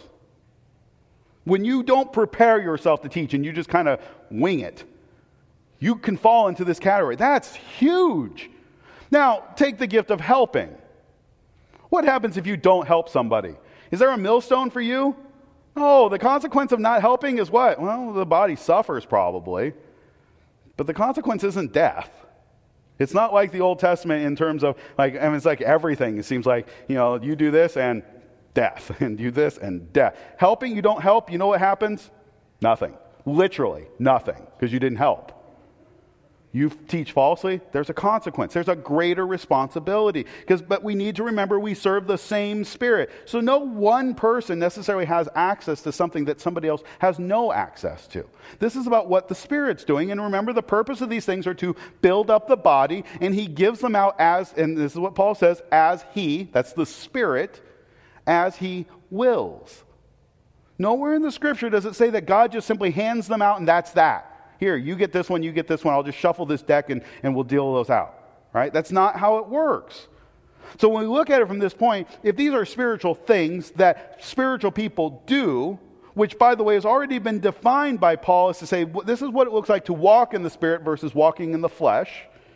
When you don't prepare yourself to teach and you just kind of wing it, you can fall into this category. That's huge. Now, take the gift of helping. What happens if you don't help somebody? Is there a millstone for you? No, the consequence of not helping is what? Well, the body suffers probably. But the consequence isn't death. It's not like the Old Testament in terms of, like, I mean, it's like everything. It seems like, you know, you do this and death, and do this and death. Helping, you don't help, you know what happens? Nothing. Literally nothing, because you didn't help. You teach falsely, there's a consequence. There's a greater responsibility. Because, but we need to remember we serve the same Spirit. So no one person necessarily has access to something that somebody else has no access to. This is about what the Spirit's doing. And remember, the purpose of these things are to build up the body. And He gives them out as, and this is what Paul says, as He, that's the Spirit, as He wills. Nowhere in the Scripture does it say that God just simply hands them out and that's that. Here, you get this one, you get this one. I'll just shuffle this deck and, and we'll deal those out. Right? That's not how it works. So when we look at it from this point, if these are spiritual things that spiritual people do, which, by the way, has already been defined by Paul as to say, this is what it looks like to walk in the Spirit versus walking in the flesh.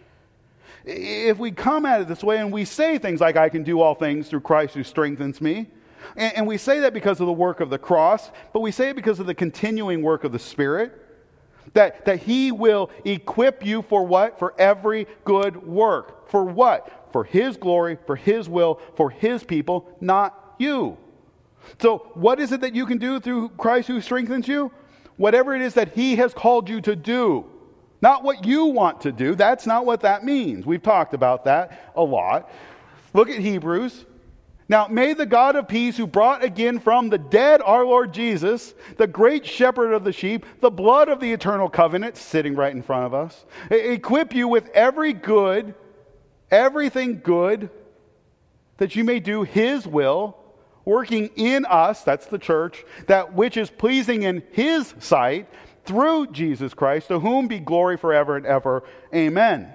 If we come at it this way and we say things like, I can do all things through Christ who strengthens me, and, and we say that because of the work of the cross, but we say it because of the continuing work of the Spirit, That, that He will equip you for what? For every good work. For what? For His glory, for His will, for His people, not you. So what is it that you can do through Christ who strengthens you? Whatever it is that He has called you to do. Not what you want to do. That's not what that means. We've talked about that a lot. Look at Hebrews. Now, may the God of peace, who brought again from the dead our Lord Jesus, the great shepherd of the sheep, the blood of the eternal covenant, sitting right in front of us, equip you with every good, everything good, that you may do His will, working in us, that's the church, that which is pleasing in His sight, through Jesus Christ, to whom be glory forever and ever. Amen.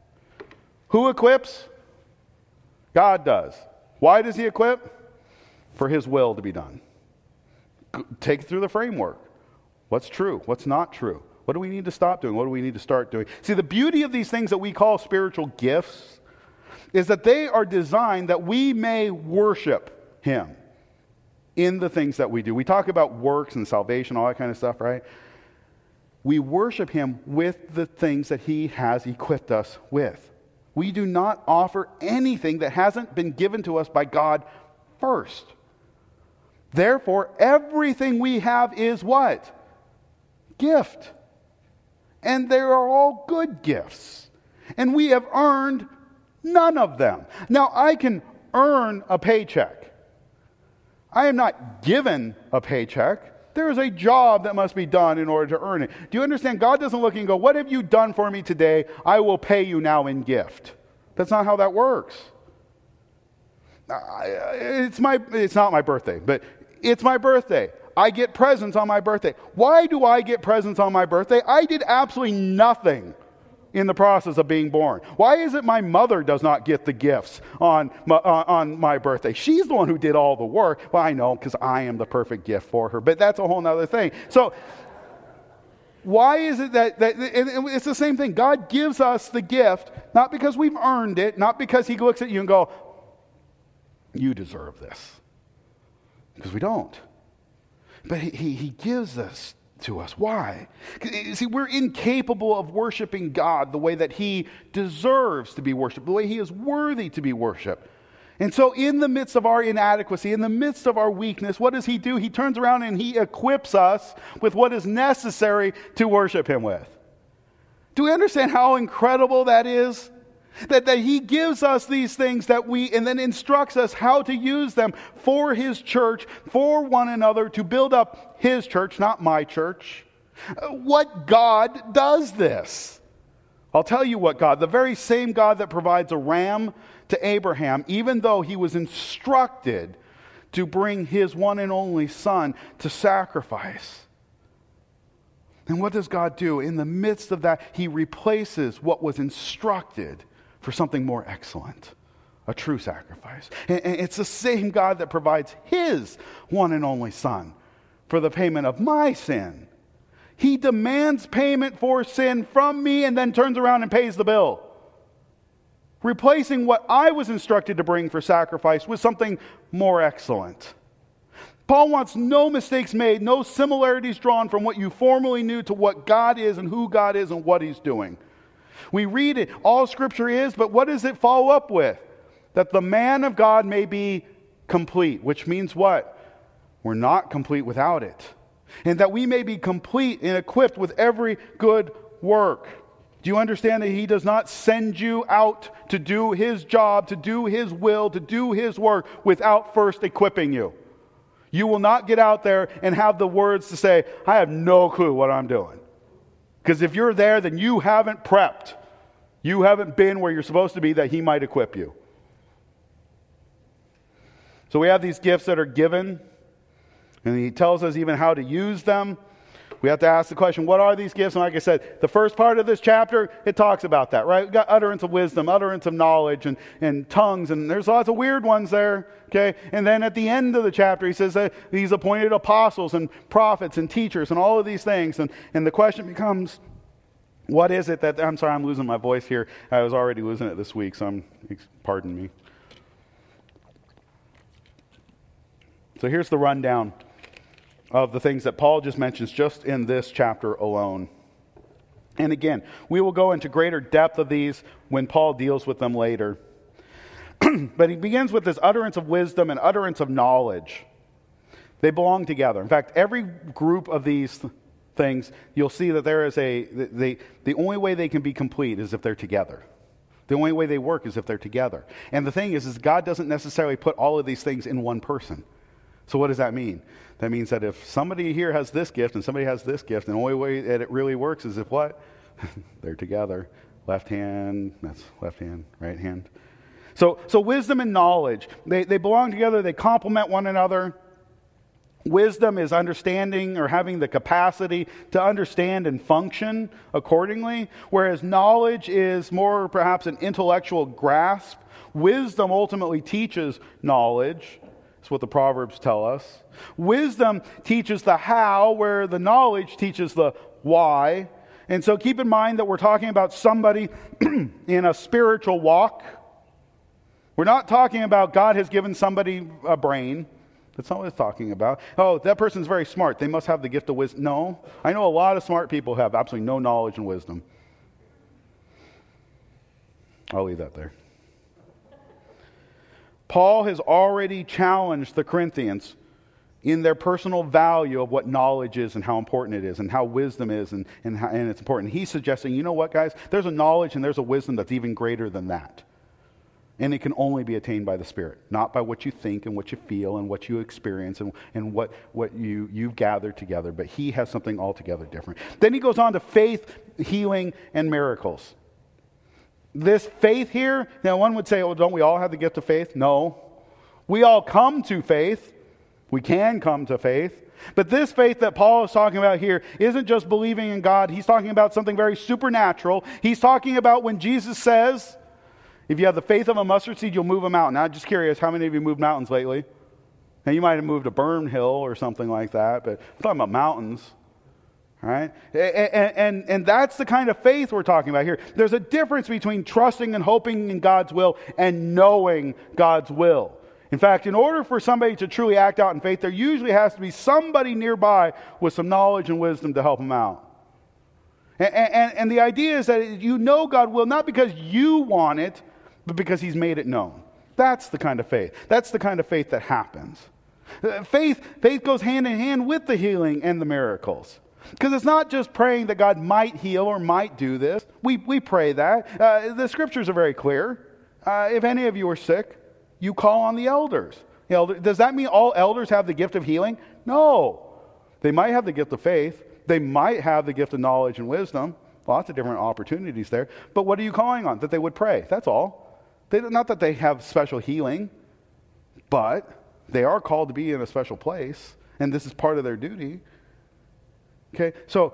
Who equips? God does. Why does He equip? For His will to be done. Take it through the framework. What's true? What's not true? What do we need to stop doing? What do we need to start doing? See, the beauty of these things that we call spiritual gifts is that they are designed that we may worship Him in the things that we do. We talk about works and salvation, all that kind of stuff, right? we worship him with the things that he has equipped us with. We do not offer anything that hasn't been given to us by God first. Therefore, everything we have is what? Gift. And they are all good gifts. And we have earned none of them. Now, I can earn a paycheck. I am not given a paycheck. There is a job that must be done in order to earn it. Do you understand? God doesn't look and go, what have you done for me today? I will pay you now in gift. That's not how that works. It's my, it's not my birthday, but it's my birthday. I get presents on my birthday. Why do I get presents on my birthday? I did absolutely nothing in the process of being born. Why is it my mother does not get the gifts on my, uh, on my birthday? She's the one who did all the work. Well, I know, because I am the perfect gift for her, but that's a whole other thing. So why is it that, that and it's the same thing. God gives us the gift, not because we've earned it, not because he looks at you and go, you deserve this. Because we don't. But he, he, he gives us to us. Why? See, we're incapable of worshiping God the way that he deserves to be worshiped, the way he is worthy to be worshiped. And so in the midst of our inadequacy, in the midst of our weakness, what does he do? He turns around and he equips us with what is necessary to worship him with. Do we understand how incredible that is? That, that he gives us these things that we, and then instructs us how to use them for his church, for one another, to build up his church, not my church. What God does this? I'll tell you what God, the very same God that provides a ram to Abraham, even though he was instructed to bring his one and only son to sacrifice. And what does God do? In the midst of that, he replaces what was instructed for something more excellent, a true sacrifice. And it's the same God that provides his one and only son for the payment of my sin. He demands payment for sin from me and then turns around and pays the bill, replacing what I was instructed to bring for sacrifice with something more excellent. Paul wants no mistakes made, no similarities drawn from what you formerly knew to what God is and who God is and what he's doing. We read it, all Scripture is, but what does it follow up with? That the man of God may be complete, which means what? We're not complete without it. And that we may be complete and equipped with every good work. Do you understand that he does not send you out to do his job, to do his will, to do his work without first equipping you? You will not get out there and have the words to say, I have no clue what I'm doing. Because if you're there, then you haven't prepped. You haven't been where you're supposed to be that he might equip you. So we have these gifts that are given, and he tells us even how to use them. We have to ask the question, what are these gifts? And like I said, the first part of this chapter, it talks about that, right? We've got utterance of wisdom, utterance of knowledge, and, and tongues, and there's lots of weird ones there, okay? And then at the end of the chapter, he says that he's appointed apostles and prophets and teachers and all of these things. And, and the question becomes, what is it that, I'm sorry, I'm losing my voice here. I was already losing it this week, so I'm, pardon me. So here's the rundown of the things that Paul just mentions just in this chapter alone. And again, we will go into greater depth of these when Paul deals with them later. But he begins with this utterance of wisdom and utterance of knowledge. They belong together. In fact, every group of these things, you'll see that there is a, they, the only way they can be complete is if they're together. The only way they work is if they're together. And the thing is, is God doesn't necessarily put all of these things in one person. So what does that mean? That means that if somebody here has this gift and somebody has this gift, the only way that it really works is if what? They're together. Left hand, that's left hand, right hand. So so wisdom and knowledge, they, they belong together, they complement one another. Wisdom is understanding or having the capacity to understand and function accordingly, whereas knowledge is more perhaps an intellectual grasp. Wisdom ultimately teaches knowledge. That's what the Proverbs tell us. Wisdom teaches the how, where the knowledge teaches the why. And so keep in mind that we're talking about somebody in a spiritual walk. We're not talking about God has given somebody a brain. That's not what it's talking about. Oh, that person's very smart. They must have the gift of wisdom. No. I know a lot of smart people who have absolutely no knowledge and wisdom. I'll leave that there. Paul has already challenged the Corinthians in their personal value of what knowledge is and how important it is and how wisdom is and, and, how, and it's important. He's suggesting, you know what, guys? There's a knowledge and there's a wisdom that's even greater than that. And it can only be attained by the Spirit, not by what you think and what you feel and what you experience and, and what, what you, you've gathered together. But he has something altogether different. Then he goes on to faith, healing, and miracles. This faith here, now one would say, well, don't we all have the gift of faith? No. We all come to faith. We can come to faith. But this faith that Paul is talking about here isn't just believing in God. He's talking about something very supernatural. He's talking about when Jesus says, if you have the faith of a mustard seed, you'll move a mountain. Now, I'm just curious, how many of you moved mountains lately? Now, you might have moved a burn hill or something like that, but we're talking about mountains. All right? And, and, and that's the kind of faith we're talking about here. There's a difference between trusting and hoping in God's will and knowing God's will. In fact, in order for somebody to truly act out in faith, there usually has to be somebody nearby with some knowledge and wisdom to help them out. And, and, and the idea is that you know God will, not because you want it, but because he's made it known. That's the kind of faith. That's the kind of faith that happens. Faith, faith goes hand in hand with the healing and the miracles. Because it's not just praying that God might heal or might do this. We, we pray that. Uh, the scriptures are very clear. Uh, if any of you are sick, you call on the elders. The elder, does that mean all elders have the gift of healing? No. They might have the gift of faith. They might have the gift of knowledge and wisdom. Lots of different opportunities there. But what are you calling on? That they would pray. That's all. They, not that they have special healing, but they are called to be in a special place, and this is part of their duty. Okay, so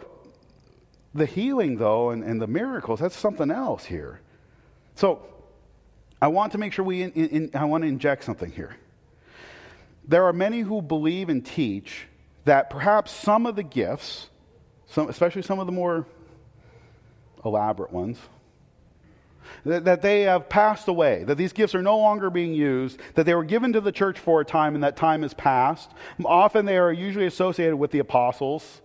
the healing, though, and, and the miracles, that's something else here. So I want to make sure we, in, in, I want to inject something here. There are many who believe and teach that perhaps some of the gifts, some, especially some of the more elaborate ones, that, that they have passed away, that these gifts are no longer being used, that they were given to the church for a time and that time has passed. Often they are usually associated with the apostles.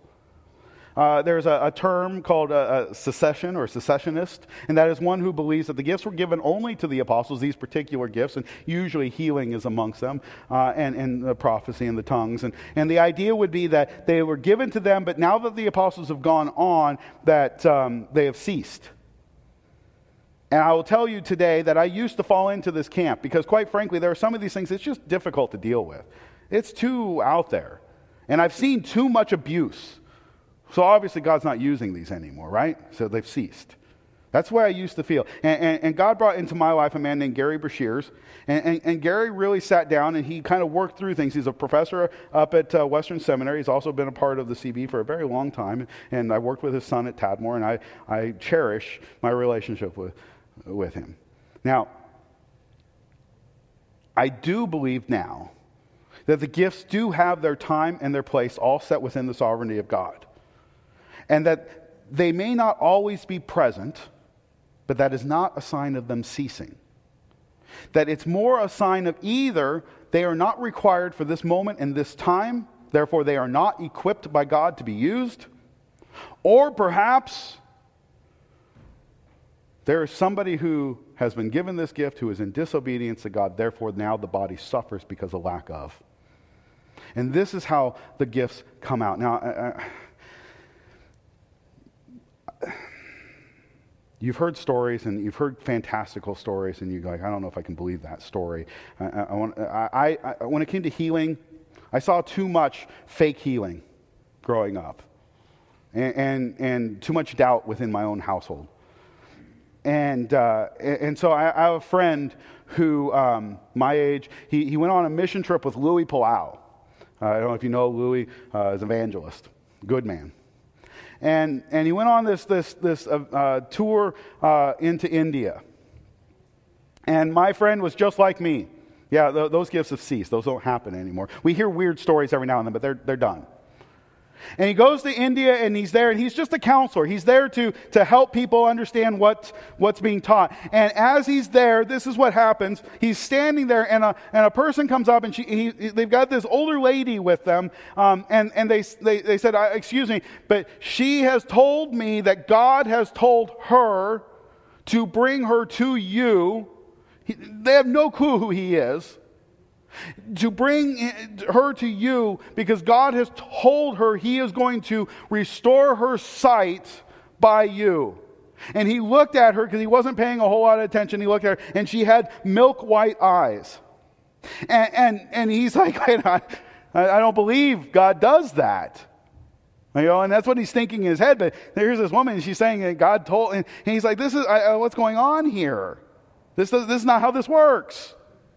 Uh, there's a, a term called a, a secession or secessionist, and that is one who believes that the gifts were given only to the apostles, these particular gifts, and usually healing is amongst them, uh, and, and the prophecy and the tongues. And, and the idea would be that they were given to them, but now that the apostles have gone on, that um, they have ceased. And I will tell you today that I used to fall into this camp, because quite frankly, there are some of these things it's just difficult to deal with. It's too out there. And I've seen too much abuse. So obviously God's not using these anymore, right? So they've ceased. That's the way I used to feel. And, and, and God brought into my life a man named Gary Brashears. And, and, and Gary really sat down and he kind of worked through things. He's a professor up at uh, Western Seminary. He's also been a part of the C B for a very long time. And I worked with his son at Tadmore, and I, I cherish my relationship with, with him. Now, I do believe now that the gifts do have their time and their place all set within the sovereignty of God. And that they may not always be present, but that is not a sign of them ceasing. That it's more a sign of either they are not required for this moment and this time, therefore they are not equipped by God to be used, or perhaps there is somebody who has been given this gift who is in disobedience to God, therefore now the body suffers because of lack of. And this is how the gifts come out. Now, uh, you've heard stories, and you've heard fantastical stories, and you're like, I don't know if I can believe that story. I, I, I, want, I, I, when it came to healing, I saw too much fake healing growing up, and, and, and too much doubt within my own household. And uh, and so I, I have a friend who, um, my age, he, he went on a mission trip with Louis Palau. Uh, I don't know if you know Louis, uh, is an evangelist, good man. And and he went on this this this uh, uh, tour uh, into India. And my friend was just like me. Yeah, th- those gifts have ceased. Those don't happen anymore. We hear weird stories every now and then, but they're they're done. And he goes to India and he's there and he's just a counselor. He's there to, to help people understand what, what's being taught. And as he's there, this is what happens. He's standing there and a, and a person comes up and she, he, they've got this older lady with them. Um, and and they, they, they said, excuse me, but she has told me that God has told her to bring her to you. He, they have no clue who he is. To bring her to you because God has told her he is going to restore her sight by you. And he looked at her because he wasn't paying a whole lot of attention. He looked at her and she had milk white eyes. And and, and he's like, I, I don't believe God does that. You know, and that's what he's thinking in his head. But here's this woman and she's saying that God told, and he's like, this is I, what's going on here. This, this is not how this works.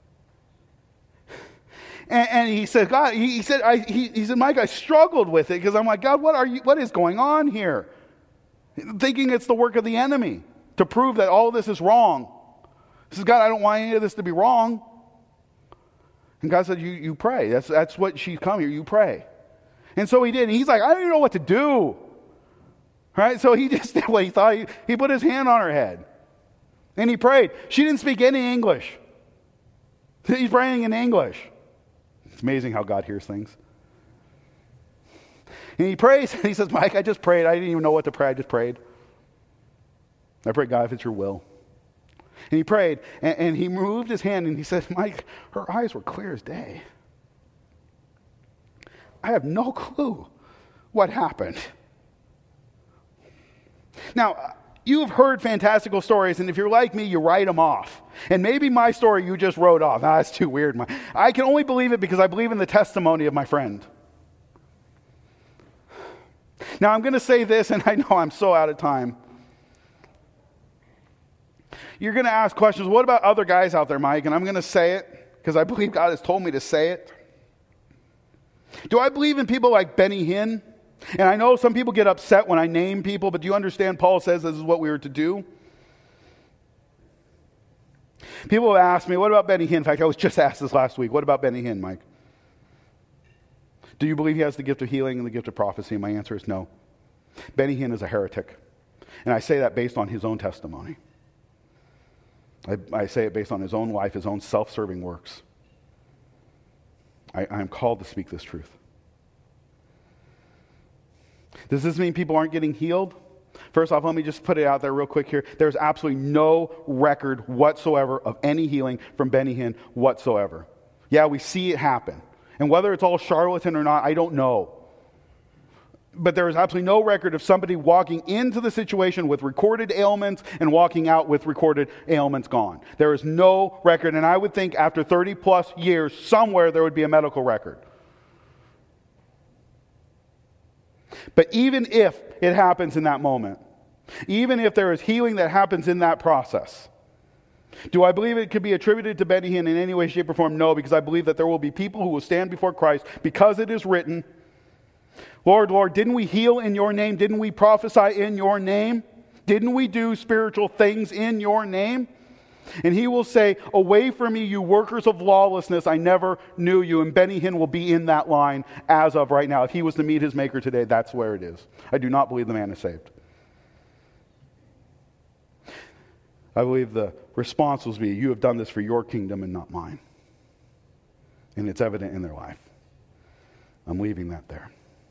And, and he said, God, he, he said, I, he, he said, Mike, I struggled with it because I'm like, God, what are you? What is going on here? Thinking it's the work of the enemy to prove that all of this is wrong. He says, God, I don't want any of this to be wrong. And God said, you, you pray. That's that's what she's come here. You pray. And so he did. And he's like, I don't even know what to do. Right? So he just did what he thought. He, he put his hand on her head. And he prayed. She didn't speak any English. He's praying in English. It's amazing how God hears things. And he prays, and he says, Mike, I just prayed. I didn't even know what to pray. I just prayed. I prayed, God, if it's your will. And he prayed, and, and he moved his hand, and he said, Mike, her eyes were clear as day. I have no clue what happened. Now, you've heard fantastical stories, and if you're like me, you write them off. And maybe my story you just wrote off. Ah, that's too weird. I can only believe it because I believe in the testimony of my friend. Now, I'm going to say this, and I know I'm so out of time. You're going to ask questions. What about other guys out there, Mike? And I'm going to say it because I believe God has told me to say it. Do I believe in people like Benny Hinn? And I know some people get upset when I name people, but do you understand Paul says this is what we are to do? People have asked me, what about Benny Hinn? In fact, I was just asked this last week. What about Benny Hinn, Mike? Do you believe he has the gift of healing and the gift of prophecy? And my answer is no. Benny Hinn is a heretic. And I say that based on his own testimony. I, I say it based on his own life, his own self-serving works. I, I am called to speak this truth. Does this mean people aren't getting healed? First off, let me just put it out there real quick here. There's absolutely no record whatsoever of any healing from Benny Hinn whatsoever. Yeah, we see it happen. And whether it's all charlatan or not, I don't know. But there is absolutely no record of somebody walking into the situation with recorded ailments and walking out with recorded ailments gone. There is no record. And I would think after thirty plus years, somewhere there would be a medical record. But even if it happens in that moment, even if there is healing that happens in that process, do I believe it could be attributed to Benny Hinn in any way, shape, or form? No, because I believe that there will be people who will stand before Christ because it is written, Lord, Lord, didn't we heal in your name? Didn't we prophesy in your name? Didn't we do spiritual things in your name? And he will say, away from me, you workers of lawlessness, I never knew you. And Benny Hinn will be in that line as of right now. If he was to meet his maker today, that's where it is. I do not believe the man is saved. I believe the response will be, you have done this for your kingdom and not mine. And it's evident in their life. I'm leaving that there.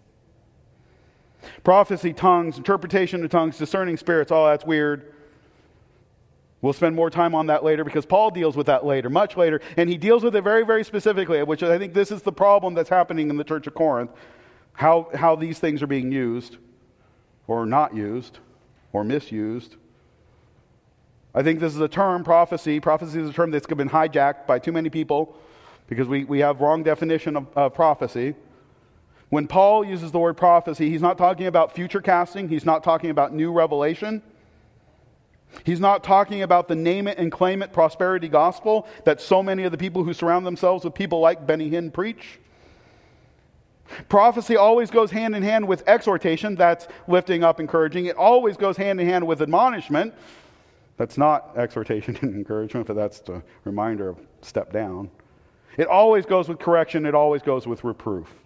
Prophecy, tongues, interpretation of tongues, discerning spirits, all that's weird. We'll spend more time on that later because Paul deals with that later, much later. And he deals with it very, very specifically, which I think this is the problem that's happening in the church of Corinth. How, how these things are being used or not used or misused. I think this is a term, prophecy. Prophecy is a term that's been hijacked by too many people because we, we have wrong definition of uh, prophecy. When Paul uses the word prophecy, he's not talking about future casting. He's not talking about new revelation. He's not talking about the name it and claim it prosperity gospel that so many of the people who surround themselves with people like Benny Hinn preach. Prophecy always goes hand in hand with exhortation. That's lifting up, encouraging. It always goes hand in hand with admonishment. That's not exhortation and encouragement, but that's a reminder of step down. It always goes with correction. It always goes with reproof.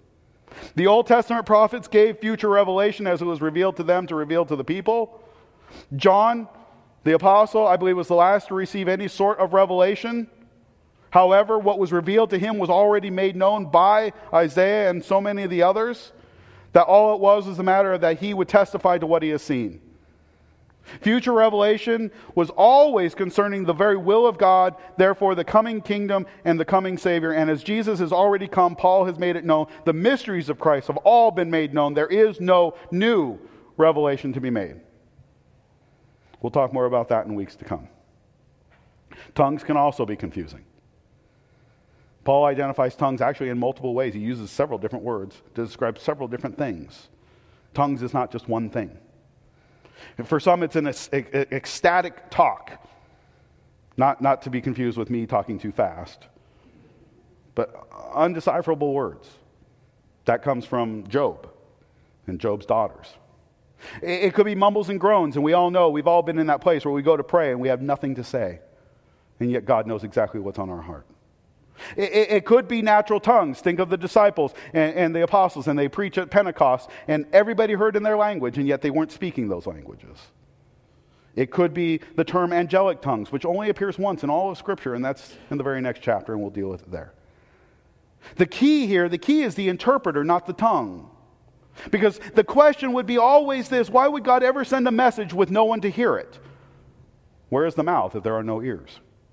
The Old Testament prophets gave future revelation as it was revealed to them to reveal to the people. John, the apostle, I believe was the last to receive any sort of revelation. However, what was revealed to him was already made known by Isaiah and so many of the others, that all it was was a matter of that he would testify to what he has seen. Future revelation was always concerning the very will of God, therefore the coming kingdom and the coming Savior. And as Jesus has already come, Paul has made it known, the mysteries of Christ have all been made known. There is no new revelation to be made. We'll talk more about that in weeks to come. Tongues can also be confusing. Paul identifies tongues actually in multiple ways. He uses several different words to describe several different things. Tongues is not just one thing. And for some, it's an ecstatic talk. Not, not to be confused with me talking too fast. But undecipherable words. That comes from Job and Job's daughters. It, it could be mumbles and groans, and we all know, we've all been in that place where we go to pray and we have nothing to say. And yet God knows exactly what's on our heart. It, it, it could be natural tongues. Think of the disciples and, and the apostles, and they preach at Pentecost, and everybody heard in their language, and yet they weren't speaking those languages. It could be the term angelic tongues, which only appears once in all of Scripture, and that's in the very next chapter, and we'll deal with it there. The key here, the key is the interpreter, not the tongue. Because the question would be always this: why would God ever send a message with no one to hear it? Where is the mouth if there are no ears?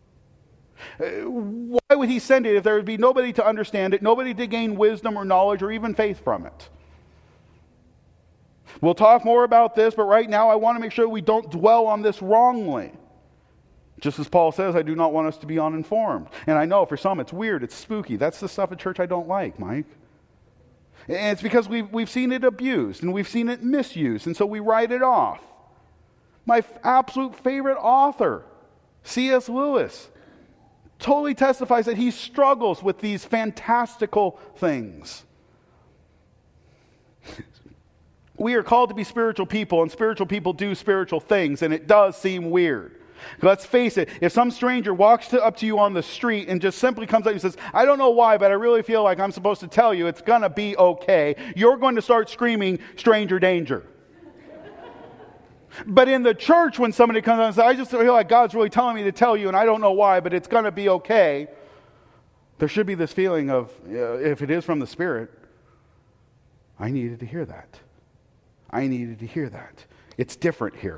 Why would he send it if there would be nobody to understand it, nobody to gain wisdom or knowledge or even faith from it? We'll talk more about this, but right now I want to make sure we don't dwell on this wrongly. Just as Paul says, I do not want us to be uninformed. And I know for some it's weird, it's spooky. That's the stuff at church I don't like, Mike. And it's because we've, we've seen it abused and we've seen it misused, and so we write it off. My f- absolute favorite author, C S Lewis, totally testifies that he struggles with these fantastical things. We are called to be spiritual people, and spiritual people do spiritual things, and it does seem weird. Let's face it, if some stranger walks to, up to you on the street and just simply comes up and says, I don't know why, but I really feel like I'm supposed to tell you it's going to be okay, you're going to start screaming, stranger danger. But in the church, when somebody comes up and says, I just feel like God's really telling me to tell you, and I don't know why, but it's going to be okay, there should be this feeling of, uh, if it is from the Spirit, I needed to hear that. I needed to hear that. It's different here.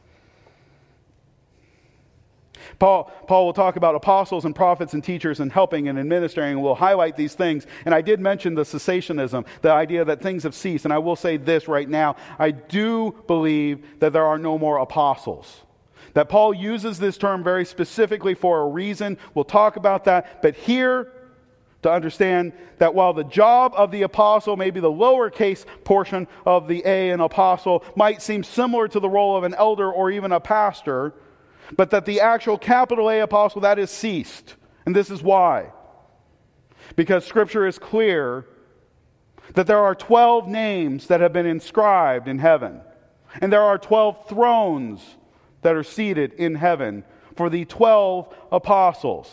Paul, Paul will talk about apostles and prophets and teachers and helping and administering, and we'll highlight these things. And I did mention the cessationism, the idea that things have ceased. And I will say this right now. I do believe that there are no more apostles. That Paul uses this term very specifically for a reason. We'll talk about that. But here, to understand that while the job of the apostle, maybe the lowercase portion of the A in apostle, might seem similar to the role of an elder or even a pastor, but that the actual capital A apostle, that is ceased. And this is why. Because Scripture is clear that there are twelve names that have been inscribed in heaven. And there are twelve thrones that are seated in heaven for the twelve apostles.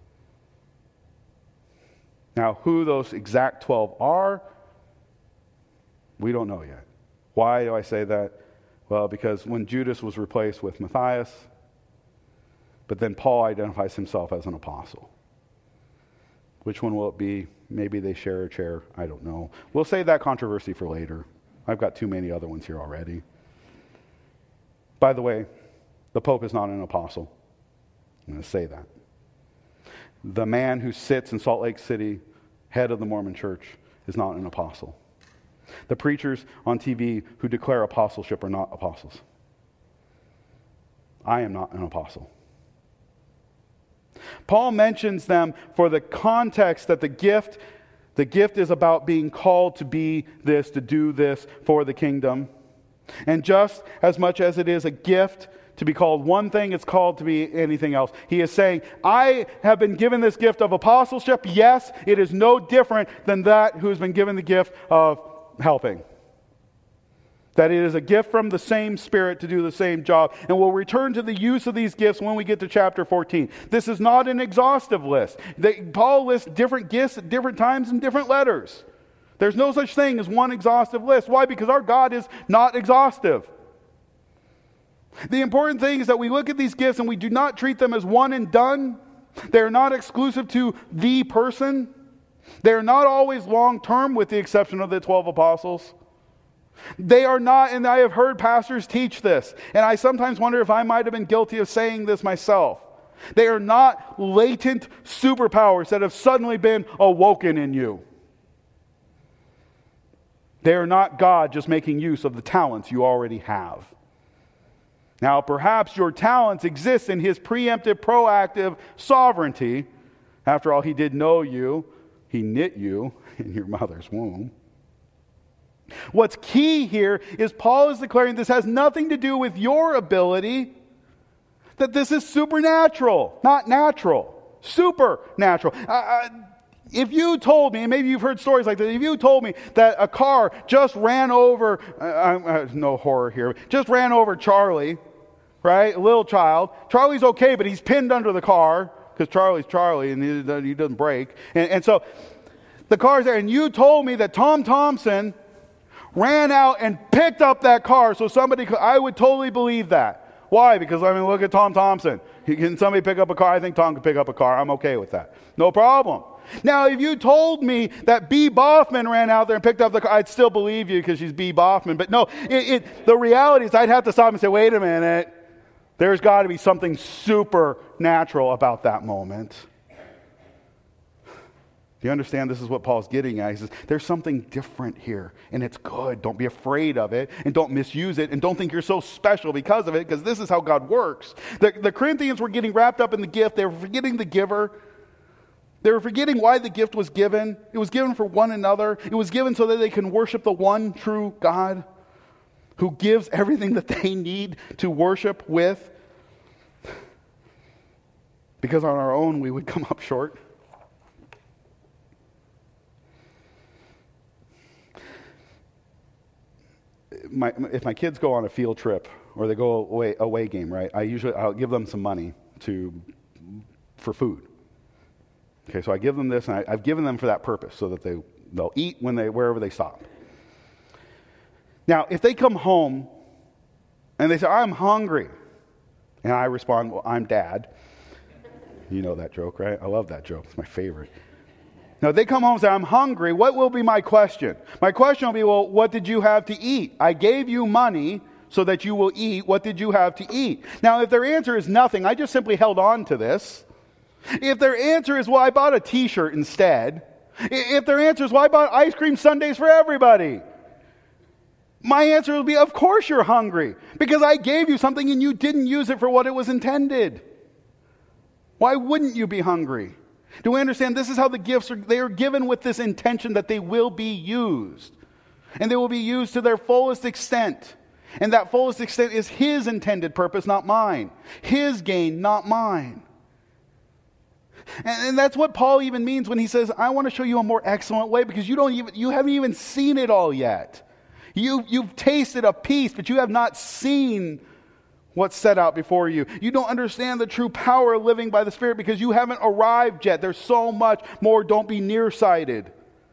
Now, who those exact twelve are, we don't know yet. Why do I say that? Well, because when Judas was replaced with Matthias, but then Paul identifies himself as an apostle. Which one will it be? Maybe they share a chair. I don't know. We'll save that controversy for later. I've got too many other ones here already. By the way, the Pope is not an apostle. I'm going to say that. The man who sits in Salt Lake City, head of the Mormon Church, is not an apostle. The preachers on T V who declare apostleship are not apostles. I am not an apostle. Paul mentions them for the context that the gift, the gift is about being called to be this, to do this for the kingdom. And just as much as it is a gift to be called one thing, it's called to be anything else. He is saying, I have been given this gift of apostleship. Yes, it is no different than that who has been given the gift of helping. That it is a gift from the same Spirit to do the same job. And we'll return to the use of these gifts when we get to chapter fourteen. This is not an exhaustive list. They, Paul lists different gifts at different times in different letters. There's no such thing as one exhaustive list. Why? Because our God is not exhaustive. The important thing is that we look at these gifts and we do not treat them as one and done. They are not exclusive to the person. They are not always long-term, with the exception of the twelve apostles. They are not, and I have heard pastors teach this, and I sometimes wonder if I might have been guilty of saying this myself. They are not latent superpowers that have suddenly been awoken in you. They are not God just making use of the talents you already have. Now, perhaps your talents exist in His preemptive, proactive sovereignty. After all, He did know you. He knit you in your mother's womb. What's key here is Paul is declaring this has nothing to do with your ability, that this is supernatural, not natural. Supernatural. Uh, uh, If you told me, and maybe you've heard stories like this, if you told me that a car just ran over, uh, uh, no horror here, just ran over Charlie, right, a little child. Charlie's okay, but he's pinned under the car, because Charlie's Charlie, and he, he doesn't break. And, and so the car's there, and you told me that Tom Thompson ran out and picked up that car, so somebody could, I would totally believe that. Why? Because, I mean, look at Tom Thompson. He, can somebody pick up a car? I think Tom can pick up a car. I'm okay with that. No problem. Now, if you told me that B. Boffman ran out there and picked up the car, I'd still believe you because she's B. Boffman. But no, it, it, the reality is I'd have to stop and say, wait a minute. There's got to be something supernatural about that moment. Do you understand this is what Paul's getting at? He says, there's something different here, and it's good. Don't be afraid of it, and don't misuse it, and don't think you're so special because of it, because this is how God works. The, the Corinthians were getting wrapped up in the gift. They were forgetting the giver. They were forgetting why the gift was given. It was given for one another. It was given so that they can worship the one true God who gives everything that they need to worship with. Because on our own, we would come up short. My, if my kids go on a field trip or they go away away game, right? I usually I'll give them some money to for food. Okay, so I give them this, and I, I've given them for that purpose, so that they they'll eat when they wherever they stop. Now, if they come home and they say, "I'm hungry," and I respond, "Well, I'm Dad." You know that joke, right? I love that joke. It's my favorite. Now, if they come home and say, "I'm hungry," what will be my question? My question will be, well, what did you have to eat? I gave you money so that you will eat. What did you have to eat? Now, if their answer is nothing, I just simply held on to this. If their answer is, well, I bought a t-shirt instead. If their answer is, well, I bought ice cream sundaes for everybody. My answer will be, of course you're hungry, because I gave you something and you didn't use it for what it was intended. Why wouldn't you be hungry? Do we understand? This is how the gifts are, they are given with this intention that they will be used. And they will be used to their fullest extent. And that fullest extent is His intended purpose, not mine. His gain, not mine. And, and that's what Paul even means when he says, I want to show you a more excellent way, because you don't even you haven't even seen it all yet. You, you've tasted a piece, but you have not seen what's set out before you. You don't understand the true power of living by the Spirit because you haven't arrived yet. There's so much more. Don't be nearsighted.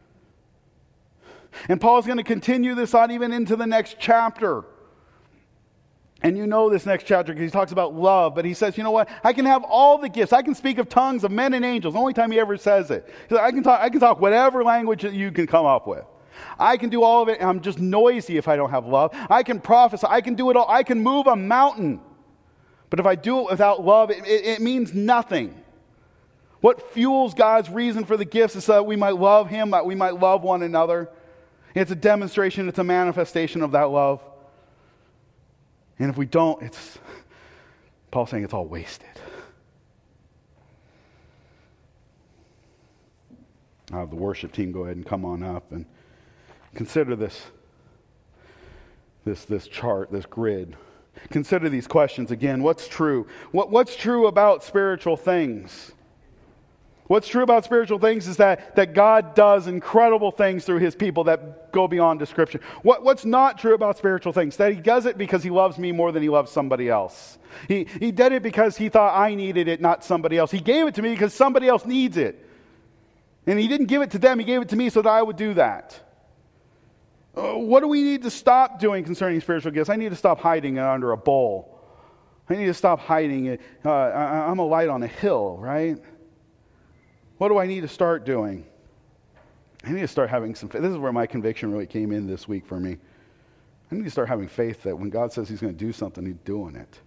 And Paul's going to continue this on even into the next chapter. And you know this next chapter because he talks about love, but he says, you know what? I can have all the gifts. I can speak of tongues of men and angels. The only time he ever says it. He says, I can talk, I can talk whatever language that you can come up with. I can do all of it, and I'm just noisy if I don't have love. I can prophesy. I can do it all. I can move a mountain. But if I do it without love, it, it, it means nothing. What fuels God's reason for the gifts is so that we might love Him, that we might love one another. It's a demonstration. It's a manifestation of that love. And if we don't, it's, Paul's saying it's all wasted. I'll have the worship team go ahead and come on up and consider this, this, this chart, this grid. Consider these questions again. What's true? What, what's true about spiritual things? What's true about spiritual things is that, that God does incredible things through His people that go beyond description. What, what's not true about spiritual things? That He does it because He loves me more than He loves somebody else. He, he did it because He thought I needed it, not somebody else. He gave it to me because somebody else needs it. And He didn't give it to them, He gave it to me so that I would do that. Uh, what do we need to stop doing concerning spiritual gifts? I need to stop hiding it under a bowl. I need to stop hiding it. Uh, I, I'm a light on a hill, right? What do I need to start doing? I need to start having some faith. This is where my conviction really came in this week for me. I need to start having faith that when God says he's going to do something, he's doing it.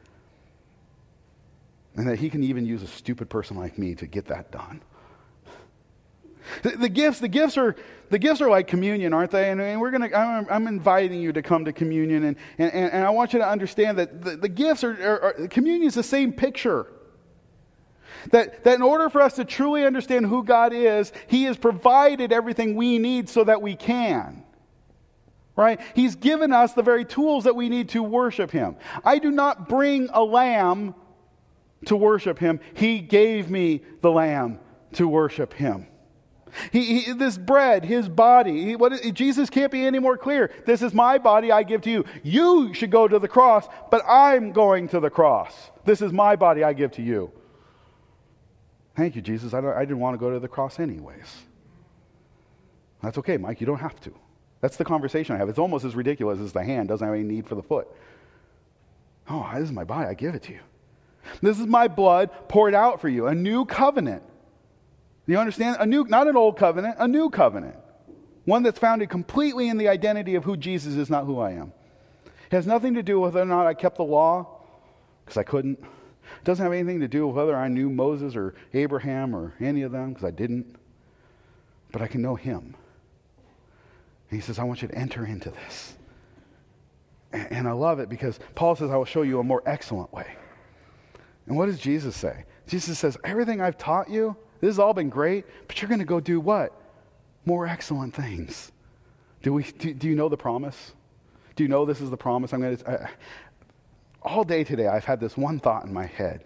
And that he can even use a stupid person like me to get that done. The, the gifts, the gifts are, the gifts are like communion, aren't they? And, and we're gonna. I'm, I'm inviting you to come to communion, and and, and I want you to understand that the, the gifts are, are, are. Communion is the same picture. That that in order for us to truly understand who God is, he has provided everything we need so that we can. Right? He's given us the very tools that we need to worship him. I do not bring a lamb to worship him. He gave me the lamb to worship him. He, he, this bread, his body, he, what, Jesus can't be any more clear. This is my body I give to you. You should go to the cross, but I'm going to the cross. This is my body I give to you. Thank you, Jesus. I, don't, I didn't want to go to the cross anyways. That's okay, Mike. You don't have to. That's the conversation I have. It's almost as ridiculous as the hand doesn't have any need for the foot. Oh, this is my body. I give it to you. This is my blood poured out for you. A new covenant. You understand? A new, not an old covenant, a new covenant. One that's founded completely in the identity of who Jesus is, not who I am. It has nothing to do with whether or not I kept the law, because I couldn't. It doesn't have anything to do with whether I knew Moses or Abraham or any of them, because I didn't. But I can know him. And he says, I want you to enter into this. And, and I love it because Paul says, I will show you a more excellent way. And what does Jesus say? Jesus says, everything I've taught you, this has all been great, but you're going to go do what? More excellent things. Do we? Do, do you know the promise? Do you know this is the promise? I'm going to. I, all day today, I've had this one thought in my head.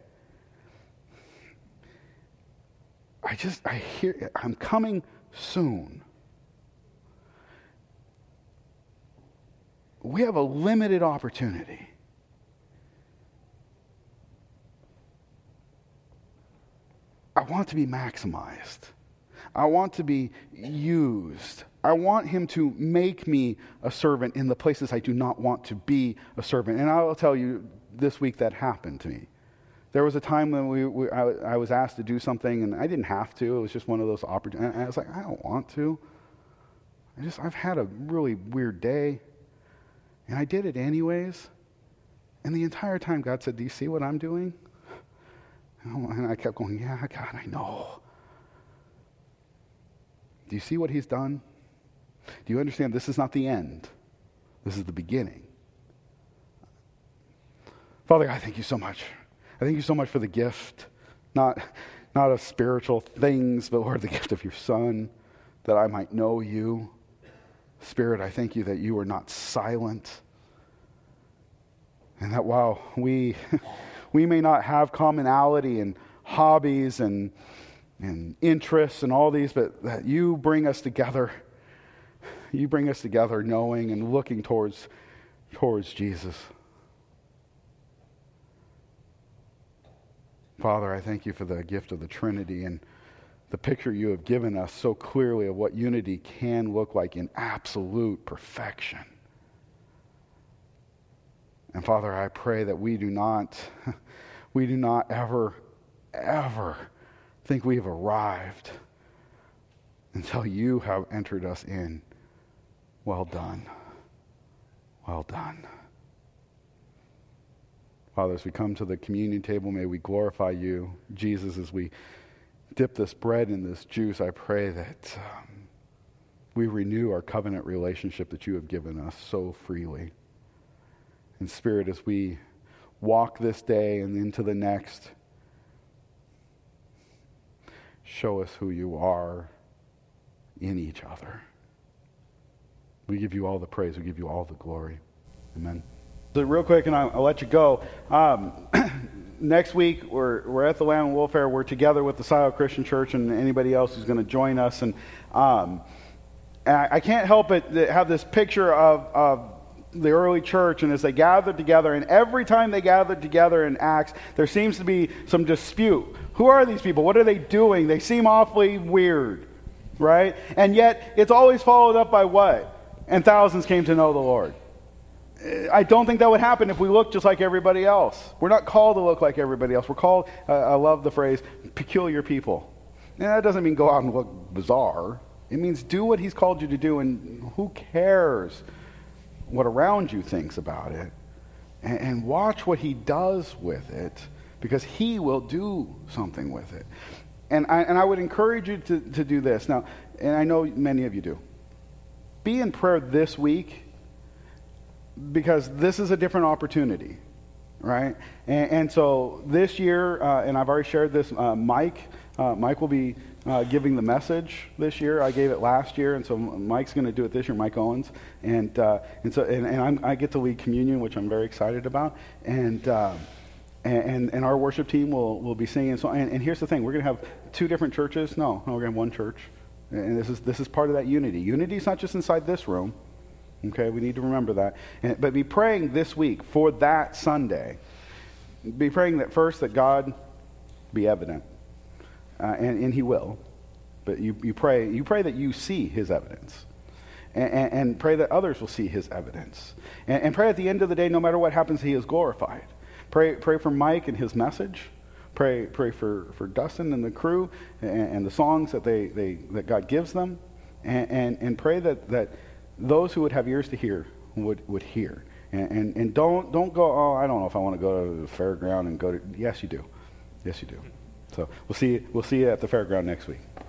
I just, I hear, I'm coming soon. We have a limited opportunity. I want to be maximized. I want to be used. I want him to make me a servant in the places I do not want to be a servant. And I will tell you, this week that happened to me. There was a time when we, we I, I was asked to do something, and I didn't have to. It was just one of those opportunities. And I was like, I don't want to. I just, I've had a really weird day. And I did it anyways. And the entire time God said, do you see what I'm doing? And I kept going, yeah, God, I know. Do you see what he's done? Do you understand this is not the end? This is the beginning. Father, I thank you so much. I thank you so much for the gift, not, not of spiritual things, but Lord, the gift of your Son, that I might know you. Spirit, I thank you that you are not silent. And that while we... we may not have commonality and hobbies and, and interests and all these, but that you bring us together. You bring us together knowing and looking towards, towards Jesus. Father, I thank you for the gift of the Trinity and the picture you have given us so clearly of what unity can look like in absolute perfection. And Father, I pray that we do not, we do not ever, ever think we have arrived until you have entered us in. Well done. Well done. Father, as we come to the communion table, may we glorify you. Jesus, as we dip this bread in this juice, I pray that um, we renew our covenant relationship that you have given us so freely. And Spirit, as we walk this day and into the next, show us who you are in each other. We give you all the praise. We give you all the glory. Amen. So real quick, and I'll, I'll let you go. Um, next week, we're we're at the Land and Welfare. We're together with the Silo Christian Church and anybody else who's going to join us. And, um, and I, I can't help but have this picture of, of the early church, and as they gathered together, and every time they gathered together in Acts, there seems to be some dispute. Who are these people? What are they doing? They seem awfully weird, right? And yet, it's always followed up by what? and thousands came to know the Lord. I don't think that would happen if we looked just like everybody else. We're not called to look like everybody else. We're called, uh, I love the phrase, peculiar people. And that doesn't mean go out and look bizarre. It means do what he's called you to do, and who cares what around you thinks about it. And, and watch what he does with it, because he will do something with it. And I, and I would encourage you to, to do this. Now, and I know many of you do. Be in prayer this week, because this is a different opportunity, right? And, and so this year, uh, and I've already shared this, uh, Mike, uh, Mike will be uh, giving the message this year. I gave it last year, and so Mike's going to do it this year, Mike Owens. And uh, and so and, and I'm, I get to lead communion, which I'm very excited about. And uh, and and our worship team will, will be singing. So and, and here's the thing: we're going to have two different churches. No, no, we're going to have one church. And this is this is part of that unity. Unity is not just inside this room. Okay, we need to remember that. And, but be praying this week for that Sunday. Be praying that first that God be evident, uh, and, and He will. But you, you pray you pray that you see His evidence, and, and, and pray that others will see His evidence, and, and pray at the end of the day, no matter what happens, He is glorified. Pray pray for Mike and his message. Pray pray for, for Dustin and the crew and, and the songs that they, they that God gives them, and, and, and pray that that. Those who would have ears to hear would, would hear. And, and and don't don't go, oh, I don't know if I want to go to the fairground and go to, yes, you do. Yes, you do. So we'll see we'll see you at the fairground next week.